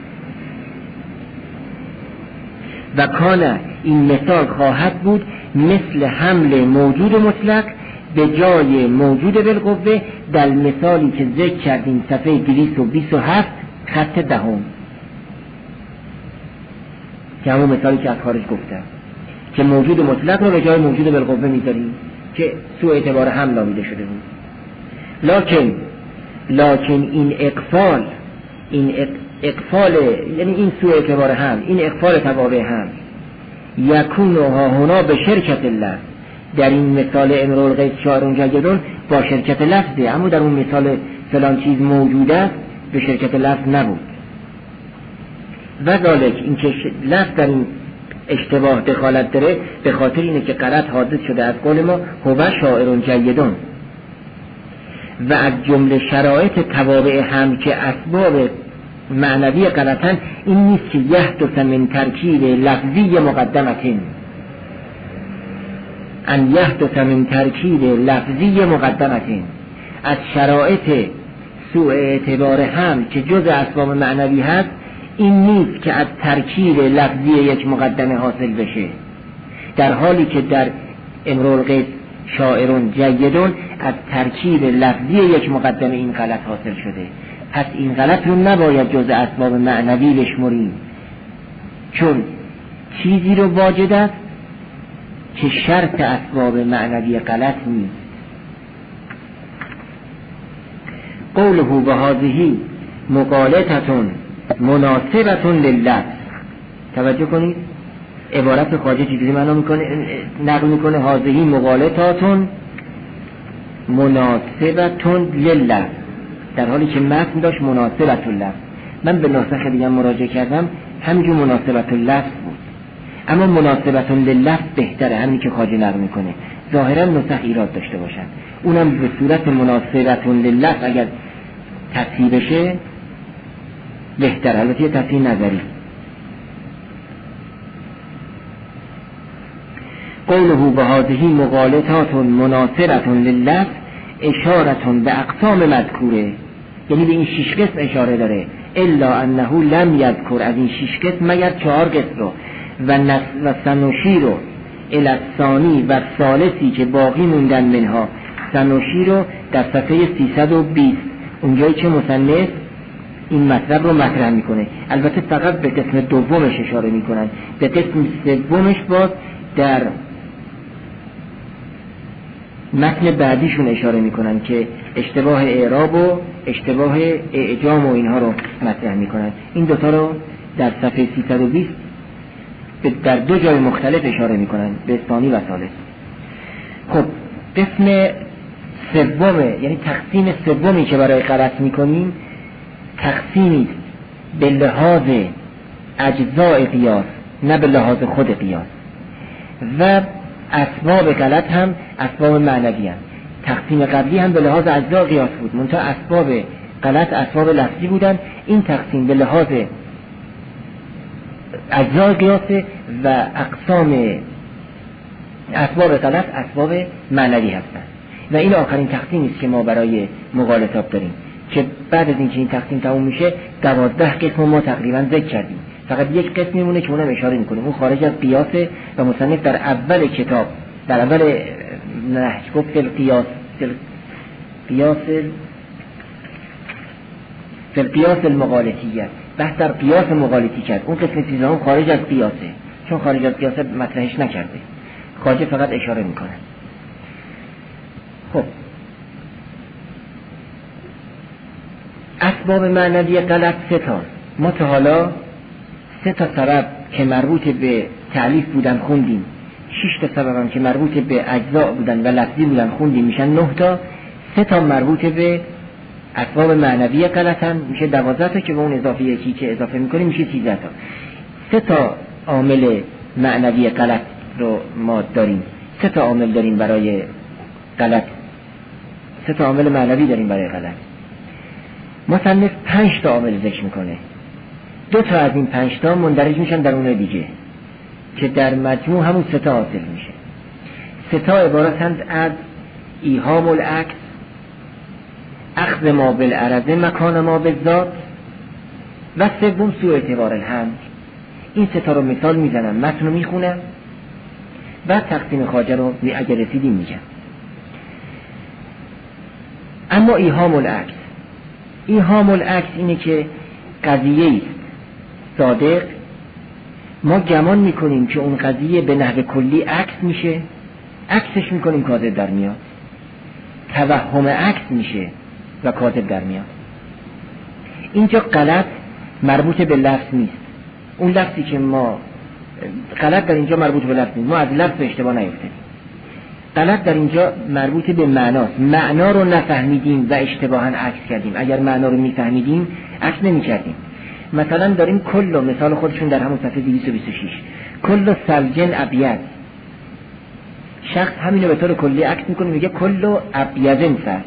و کان این مثال خواهد بود مثل حمل موجود مطلق به جای موجود بالقوه در مثالی که ذکر کردیم صفحه دویست و بیست و هفت خط دهم، که همون مثالی که از خارج گفتم که موجود مطلق رو به جای موجود بالقوه میذاریم که سوء اعتبار حمل نامیده شده بود. لکن لکن این اقفال این اقفال یعنی این سوء اعتبار حمل، این اقفال توابع حمل یکون ها هنا به شرکت لفظ، در این مثال امرؤ القیس شاعر جیدون با شرکت لفظه، اما در اون مثال فلان چیز موجود است به شرکت لفظ نبود. و ذالک این که لفظ در این اشتباه دخالت داره به خاطر اینه که غلط حادث شده از قول ما هو شاعر جیدون. و از جمله شرایط توابع حمل که اسباب معنوی غلطن این نیست که یحدث من ترکیب لفظی مقدمتین، ان یحدث من ترکیب لفظی مقدمتین، از شرایط سوء اعتبار حمل که جز اسباب معنوی هست این نیست که از ترکیب لفظی یک مقدمه حاصل بشه، در حالی که در امرؤ القیس شاعرون جیدون از ترکیب لفظی یک مقدمه این غلط حاصل شده. پس این غلط رو نباید جز اسباب معنوی بشمریم، چون چیزی رو واجد است که شرط اسباب معنوی غلط نیست. قوله و هذه مغالطتون مناسبتون لله. توجه کنید عبارت خواجه چجوری معنا میکنه، نقل میکنه هذه مغالطاتون مناسبتون لله، در حالی که متن داشت مناسبت الله. من به نسخه دیگه مراجعه کردم همینجور مناسبت اللفظ بود، اما مناسبت للفظ بهتره، همین که خواجه نقل میکنه. ظاهرا نسخ ایراد داشته باشن، اونم به صورت مناسبت للفظ اگر تصحیح بشه بهتره، البته یه تصحیح نظری. قوله و هذه مغالطات مناسبت للفظ اشارتون به اقسام مذکوره، یعنی به این شش قسم اشاره داره. الا انه لم یذکر، از این شش قسم مگر چهار قسم رو و نس و سنوشی رو الثانی و ثالثی که باقی موندن منها. سنوشی رو در صفحه سیصد و بیست اونجایی که مصنف این مطلب رو مطرح میکنه، البته فقط به قسم دومش اشاره میکنن، به قسم سومش باز در متن بعدیشون اشاره میکنن که اشتباه اعراب و اشتباه اعجام و اینها رو مطرح میکنن. این دوتا رو در صفحه سیصد و بیست در دو جای مختلف اشاره میکنن، به ثانی و ثالث. خب قسم سومه، یعنی تقسیم سومی که برای غلط میکنیم تقسیمی به لحاظ اجزاء قیاس نه به لحاظ خود قیاس، و اسباب غلط هم اسباب معنوی هم. تقسیم قبلی هم به لحاظ اجزاء قیاس بود، منتها اسباب غلط اسباب لفظی بودن. این تقسیم به لحاظ اجزاء قیاس و اقسام اسباب غلط اسباب معنوی هستند. و این آخرین تقسیمی است که ما برای مغالطات داریم، که بعد از اینکه این تقسیم تموم میشه دوازده قسم ما تقریبا ذکر کردیم. فقط یک قسم میمونه که اونم اشاره میکنیم، اون خارج از قیاسه و مصنف در اول کتاب در اول نهج گفت القیاس قیاس فی القیاس المغالطیه، بحث در قیاس مغالطی کرد. اون قسم سیزدهم خارج از قیاسه، چون خارج از قیاسه مطرحش نکرده، خارج فقط اشاره میکنه. خب اسباب معنوی غلط سه تا، ما تا حالا سه تا سبب که مربوط به تألیف بودن خوندیم، شش تا سبب هم که مربوط به اجزاء بودن و لفظی بودن خوندیم، میشن نه تا. سه تا مربوط به اسباب معنوی غلطن، میشه دوازده تا، که به اون اضافه یکی که اضافه میکنیم میشه سیزده تا. سه تا عامل معنوی غلط رو ما داریم، سه تا عامل داریم برای غلط، سه تا عامل معنوی داریم برای غلط. مصنف پنج تا عامل ذکر میکنه، دو تا از این پنج تا مندرج میشن در اون دیگه که در مجموع همون سه تا حاصل میشه. سه تا عبارتند از ایهام العکس، اخذ ما بالعرض مکان ما بالذات، و سوم سوء اعتبار الحمل. این سه تا رو مثال میزنم، متن رو میخونم، بعد تقسیم خواجه رو اگر رسیدیم میگم. اما ایهام العکس، ایهام العکس اینه که قضیه است صادق، ما گمان میکنیم که اون قضیه به نحو کلی عکس میشه، عکسش میکنیم کاذب در میاد، توهم عکس میشه و کاذب در میاد. اینجا غلط مربوط به لفظ نیست، اون لفظی که ما غلط در اینجا مربوط به لفظ نیست، ما از لفظ اشتباه نیفتیم. غلط در اینجا مربوط به معناست، معنا رو نفهمیدیم و اشتباهاً عکس کردیم. اگر معنا رو میفهمیدیم عکس نمیکردیم. مثلا داریم کل، مثال خودشون در همون صفحه دویست و بیست و شش، کل سلجن ابیض، شخص همین رو به طور کلی عکس میکنه، میگه کل ابیضن سلج،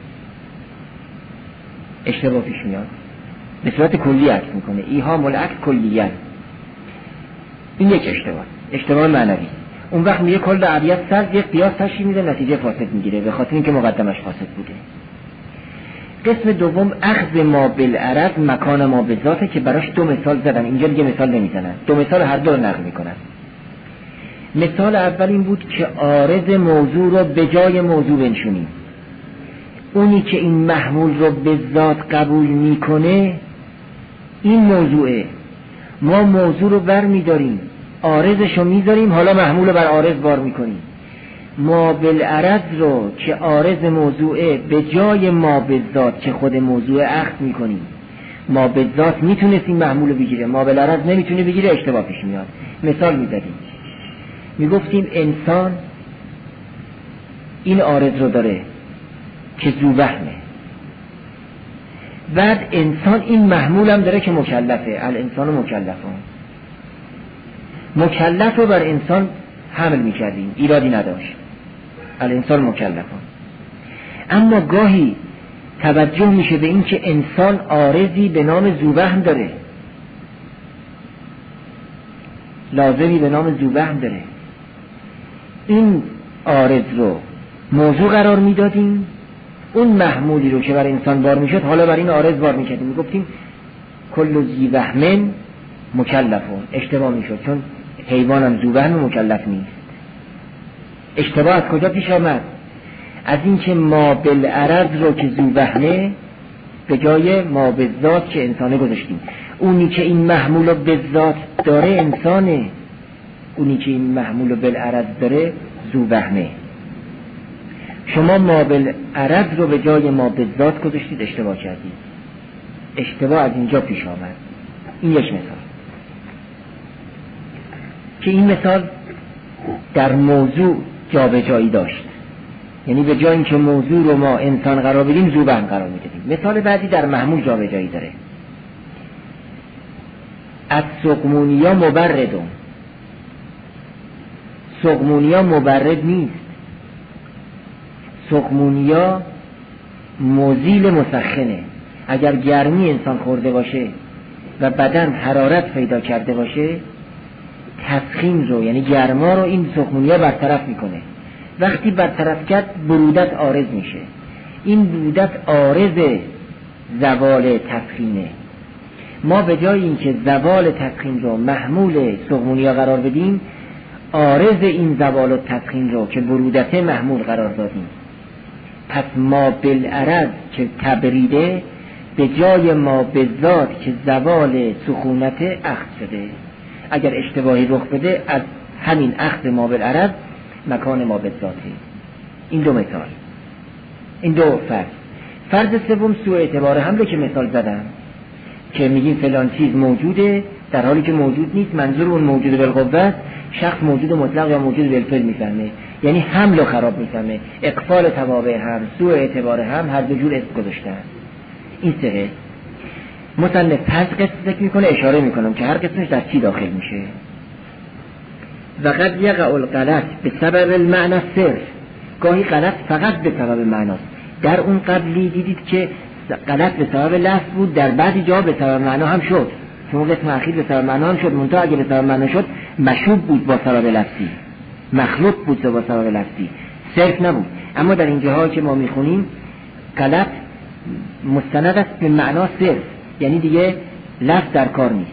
اشتباه پیش میاد، به صورت کلی عکس میکنه، ایهام العکس کلیه. این یک اشتباه، اشتباه معنوی. اون وقت میگه کل ابیض سلج، یک قیاس تشریح میده، نتیجه فاسد میگیره به خاطر اینکه مقدمش فاسد بوده. قسم دوم اخذ ما بالعرض مکان ما بالذات، که براش دو مثال زدن، اینجا دیگه مثال نمیزنن، دو مثال هر دو رو نقل میکنن. مثال اول این بود که عارض موضوع رو به جای موضوع بنشونیم، اونی که این محمول رو به ذات قبول میکنه این موضوعه، ما موضوع رو بر میداریم عارضش رو میذاریم، حالا محمول رو بر عارض بار میکنیم. ما بالعرض رو که عارض موضوعه به جای ما بالذات که خود موضوع اخذ میکنیم. ما بالذات میتونستیم محمول رو بگیره، ما بالعرض نمیتونه بگیره، اشتباه پیش میاد. مثال میزدیم، میگفتیم انسان این عارض رو داره که ذو وهمه، بعد انسان این محمول هم داره که مکلفه، الانسان مکلفون. مکلف رو بر انسان حمل میکردیم، ایرادی نداشت، الانسان مکلفون. اما گاهی توجه میشه به این که انسان عارضی به نام ذو وهم داره، لازمی به نام ذو وهم داره. این عارض رو موضوع قرار میدادیم، اون محمولی رو که بر انسان بار میشد حالا بر این عارض بار میکردیم، میگفتیم کل ذی وهم مکلفون. اشتباه میشد چون حیوانم ذو وهم مکلف نیست. اشتباه از کجا پیش آمد؟ از این که ما بالعرض رو که ذو وهمه به جای ما بالذات که انسانه گذاشتیم. اونی که این محمول رو بالذات داره انسانه، اونی که این محمول رو بالعرض داره ذو وهمه. شما ما بالعرض رو به جای ما بالذات گذاشتید، اشتباه کردید. اشتباه از اینجا پیش آمد. این یک مثال که این مثال در موضوع جابجایی داشت، یعنی به جای اینکه موضوع رو ما انسان قرار بدیم ذو وهم قرار میدیم. مثال بعدی در محمول جابجایی داره. از سقمونیا مبردون، سقمونیا مبرد نیست، سقمونیا مزیل مسخنه. اگر گرمی انسان خورده باشه و بدن حرارت پیدا کرده باشه، تسخین رو یعنی گرما رو این سقمونیا برطرف میکنه. وقتی برطرف کرد برودت عارض میشه. این برودت عارض زوال تسخینه. ما به جای اینکه زوال تسخین رو محمول سقمونیا قرار بدیم، عارض این زوال و تسخین رو که برودت محمول قرار دادیم. پس ما بالعرض که تبریده به جای ما بالذات که زوال سخونت اخذ شده. اگر اشتباهی رخ بده از همین اخذ ما بالعرض مکان ما بالذاتی. این دو مثال، این دو فرض. فرض سوم سوء اعتبار حمله که مثال زدم که میگیم فلان چیز موجوده در حالی که موجود نیست. منظور اون موجود بالقوه، شخص موجود مطلق یا موجود بالفعل میفهمه، یعنی حمل رو خراب میفهمه. اقفال توابع هم، سوء اعتبار هم، هر دو جور اسم گذاشتن. این سه قسم مصنف پنج قسم ذکر میکنه، اشاره میکنم که هر قسمش در چی داخل میشه. و قد یقع الغلط به سبب المعنی صرف، گاهی غلط فقط به سبب معناست. در اون قبلی دیدید که غلط به سبب لفظ بود، در بعضی جا به سبب معنا هم شد. چون قسم اخیر به سبب معنا هم شد، منتها اگه به سبب معنا شد مشوب بود با سبب لفظی، مخلوط بود با سبب لفظی، صرف نبود. اما در این جاهایی که ما میخونیم غلط مستند است به معنا صرف، یعنی دیگه لفظ در کار نیست.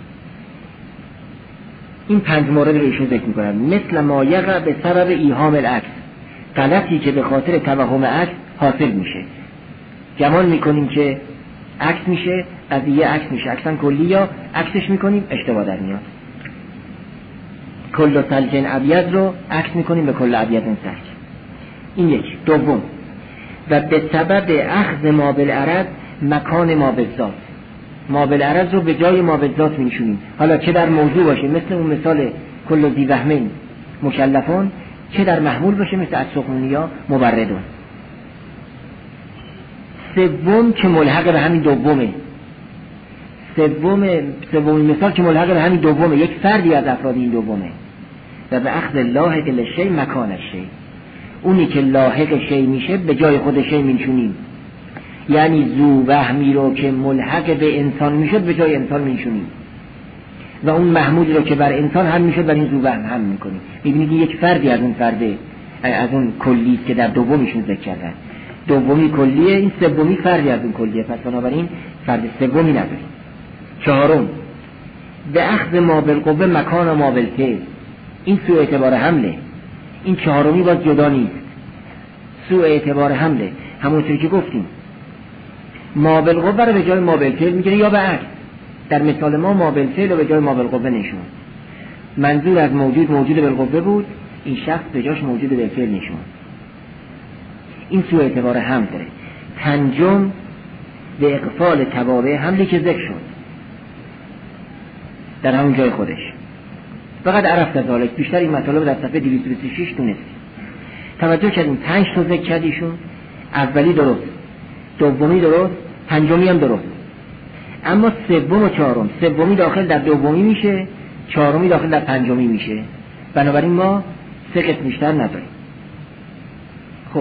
این پنج مورد رو ایشون ذکر میکنن. مثل ما یقع به سبب ایهام العکس، غلطی که به خاطر توهم عکس حاصل میشه. گمان میکنیم که عکس میشه، قضیه عکس میشه، عکسن کلی یا عکسش میکنیم، اشتباه در میاد. کل سلجن ابیض رو عکس میکنیم به کل ابیض سلج. این یک. دوم، و به سبب اخذ ما بالعرض مکان ما بالذات، ما بالعرض رو به جای ما بالذات میشونیم. حالا چه در موضوع باشه مثل اون مثال کل ذی وهمین مکلفون، چه در محمول باشه مثل السقمونیا مبردون. سوم که ملحق به همین دومه، سوم سوم مثال که ملحق به همین دومه، یک فردی از افراد این دومه. و به اخذ لاحق لشی مکان الشی، اونی که لاحق شی میشه به جای خود شی میشونیم. یعنی ذو وهمی رو که ملحق به انسان میشد به جای انسان میشونیم، و اون محمودی رو که بر انسان هم میشد بر این ذو وهم هم میکنیم. میبینید یک فردی از اون فرده، از اون کلی که در دومیشون ذکر کردن. دومی کلیه، این سومی فردی از اون کلیه، پس بنابراین فرد سومی نداریم. چهارم، به اخذ ما بالقوه مکان ما بالفعل، این سوء اعتبار حمله. این چهارمی باز جدا نیست، سوء اعتبار حمله. همونطوری که گفتیم ما بالقوه رو به جای ما بالفعل میگیره یا به عکس. در مثال ما ما بالفعل رو به جای ما بالقوه نشون. منظور از موجود موجود بالقوه بود، این شخص به جاش موجود بالفعل نشون. این سوء اعتبار هم داره. پنجم به اقفال توابع حملی که ذکر شد در همون جای خودش. فقط عرفت ذالک، بیشتر این مطالب در صفحه دویست و بیست و شش دونست. توجه کردیم پنج تا ذکر کردیشون، اولی درست، دومی درست، پنجمی هم درست. اما سوم و چهارم، سومی داخل در دومی میشه، چهارمی داخل در پنجمی میشه. بنابراین ما سه قسم بیشتر نداریم. خب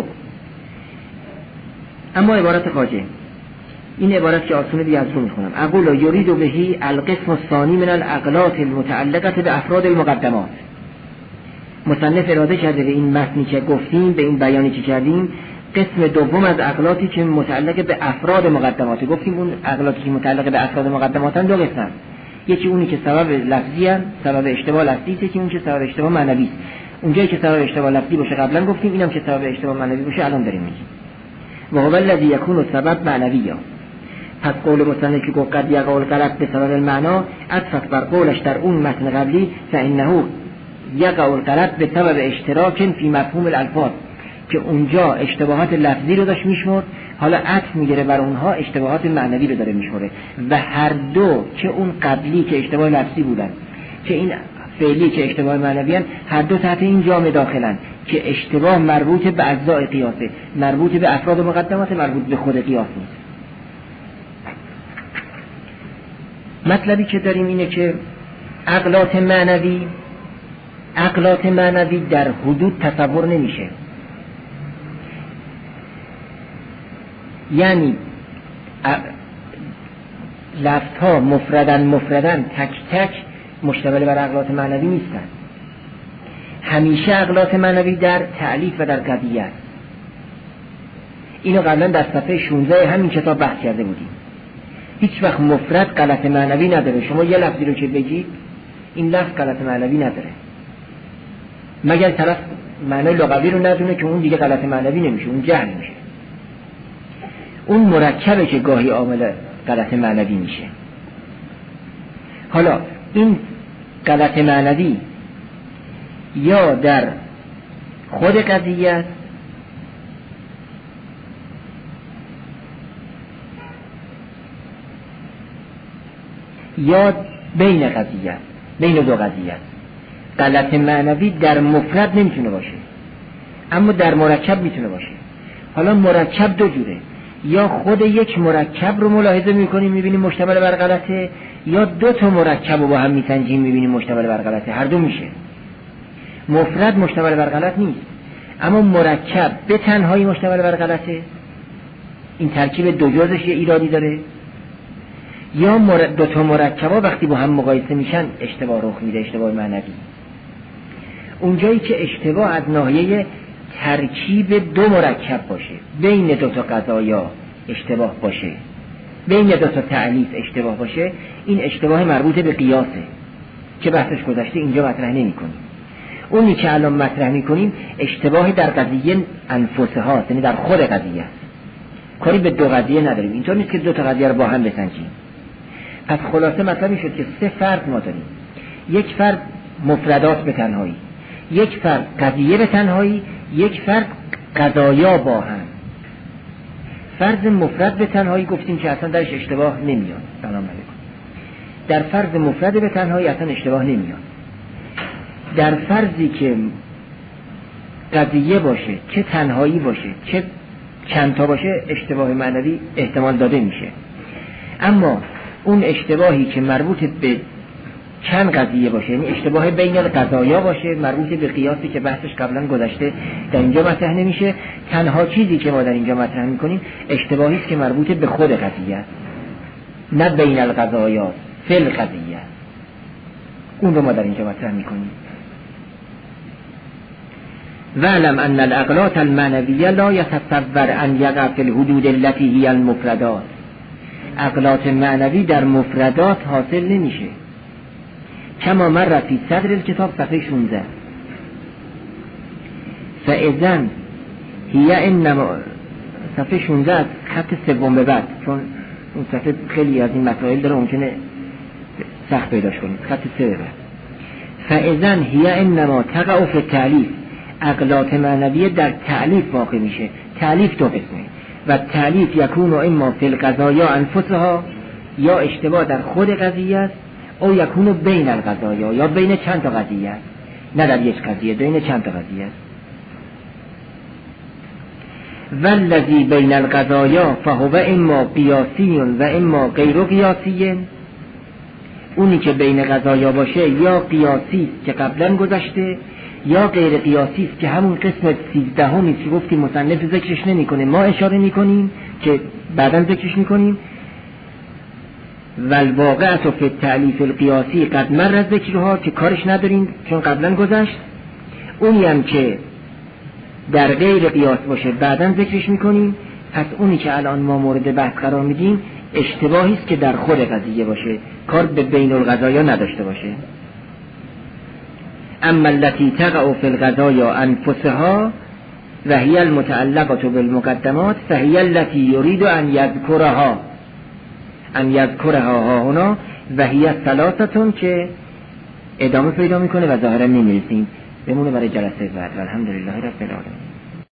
اما عبارت خواجه، این عبارت که آسونه بی از رو میخونم: اقول یرید بهی القسم الثانی من الاغلاط المتعلقه به افراد المقدمات. مصنف اراده کرده به این متنی که گفتیم، به این بیانی که کردیم، قسم دوم از اغلاطی که متعلق به افراد مقدمات. گفتیم اون اغلاطی که متعلق به افراد مقدماتن دو قسم، یکی اونی که سبب لفظی ان، سبب اشتباه لفظی است، یکی اون که سبب اشتباه معنوی است. اونجایی که سبب اشتباه لفظی باشه قبلا گفتیم، اینم که سبب اشتباه معنوی باشه الان داریم میگیم. و هو الذی یکون سبب معنوی. پس قول مصنف که گفت قد یقع الغلط به سبب المعنا، عطف بر قولش در اون متن قبلی، فانه یقع الغلط به سبب اشتراک فی مفهوم الالفاظ، که اونجا اشتباهات لفظی رو داشت میشمرد، حالا عطف میگیره بر اونها اشتباهات معنوی رو داره میشمره. و هر دو، که اون قبلی که اشتباه لفظی بودن، که این فعلی که اشتباه معنوی ان، هر دو تحت این جامعه داخلن که اشتباه مربوط به اجزاء قیاسه، مربوط به افراد مقدمات، مربوط به خود قیاس نیست. مطلبی که داریم اینه که اغلاط معنوی اغلاط معنوی در حدود تصور نمیشه. یعنی لفظها مفردن مفردن تک تک مشتمل بر اغلاط معنوی نیستن. همیشه اغلاط معنوی در تعلیف و در قضیه است. اینو قبلا در صفحه شانزده همین کتاب بحث کرده بودیم. هیچ وقت مفرد غلط معنوی نداره. شما یه لفظی رو که بگید، این لفظ غلط معنوی نداره، مگر طرف معنی لغوی رو ندونه که اون دیگه غلط معنوی نمیشه، اون جهل میشه. اون مرکبه که گاهی عامل غلط معنوی میشه. حالا این غلط معنوی یا در خود قضیه است یا بین قضیه است، بین دو قضیه است. غلط معنوی در مفرد نمیتونه باشه، اما در مرکب میتونه باشه. حالا مرکب دو جوره، یا خود یک مرکب رو ملاحظه میکنیم میبینیم مشتمل بر غلطه، یا دو تا مرکب رو با هم میسنجیم میبینیم مشتمل بر غلطه. هر دو میشه. مفرد مشتمل بر غلط نیست، اما مرکب به تنهایی مشتمل بر غلطه. این ترکیب دو جزش یه ایرادی داره. یا دو تا مرکبا وقتی با هم مقایسه میشن اشتباه رخ میده، اشتباه معنوی. اونجایی که اشتباه از ناحیه ترکیب دو مرکب باشه، بین دو تا قضایا اشتباه باشه، بین دو تا تعلیف اشتباه باشه، این اشتباه مربوط به قیاسه که بحثش گذشته، اینجا مطرح نمی‌کنیم. اونی که الان مطرح می‌کنیم اشتباه در قضیه انفسها، یعنی در خود قضیه است. کاری به دو قضیه نداریم. اینطور نیست که دو تا قضیه رو با هم بسنجیم. پس خلاصه مطلبی شد که سه فرق ما داریم. یک فرق مفردات به تنهایی، یک فرق قضیه به تنهایی، یک فرق قضایا با هم. فرض مفرد به تنهایی گفتیم که اصلا درش اشتباه نمیاد. سلام علیکم. در فرض مفرد به تنهایی اصلا اشتباه نمیاد. در فرضی که قضیه باشه، چه تنهایی باشه چه چند تا باشه، اشتباه معنوی احتمال داده میشه. اما اون اشتباهی که مربوط به چند قضیه باشه، یعنی اشتباه بین قضایا باشه، مربوط به قیاسی که بحثش قبلا گذشته، در اینجا مطرح نمیشه. تنها چیزی که ما در اینجا مطرح میکنیم اشتباهی است که مربوط به خود قضیه است، نه بین القضایا، فی القضیه. اون رو ما در اینجا مطرح میکنیم. وعلم ان الاغلاط المعنویه لا یتصور ان یقع فی الحدود التي هی المفردات. اغلاط معنوی در مفردات حاصل نمیشه. کما مر فی صدر الکتاب صفحه شانزده. فاذن هی انما صفحه شانزده از خط سوم به بعد، چون اون صفحه خیلی از این مسائل داره ممکنه سخت پیداش کنید. خط سه به بعد. فاذن هی انما تقع فی التألیف، اغلاط معنویه در تألیف واقع میشه. تألیف دو قسمه و تألیف یکون اما فی القضایا انفسها، یا اشتباه در خود قضیه است، او یکون بین القضایا، یا بین چند تا قضیه است، نه در یک قضیه، بین چند تا قضیه است. والذی بین القضایا فهو اما قیاسی و اما غیر قیاسی، اونی که بین قضایا باشه یا قیاسی است که قبلا گذشته، یا غیر قیاسی است که همون قسم سیزدهمی که گفتیم مصنف ذکرش نمیکنه، ما اشاره میکنیم که بعدا ذکرش میکنیم. والواقع فی التألیف القیاسی قد مر ذکرها، که کارش نداریم چون قبلا گذشت. اونی هم که در غیر قیاس باشه بعدا ذکرش میکنیم. پس اونی که الان ما مورد بحث قرار میدیم اشتباهی است که در خود قضیه باشه، کار به بین القضایا نداشته باشه. اما التي تقع في القضايا انفسها و هي المتعلقة بالمقدمات فهي التي يريد ان يذكرها ان يذكرها ها هنا و هي ثلاثه، که ادامه پیدا میکنه و ظاهرا نمیرسیم، بمونه برای جلسه بعد. الحمدلله رب العالمین.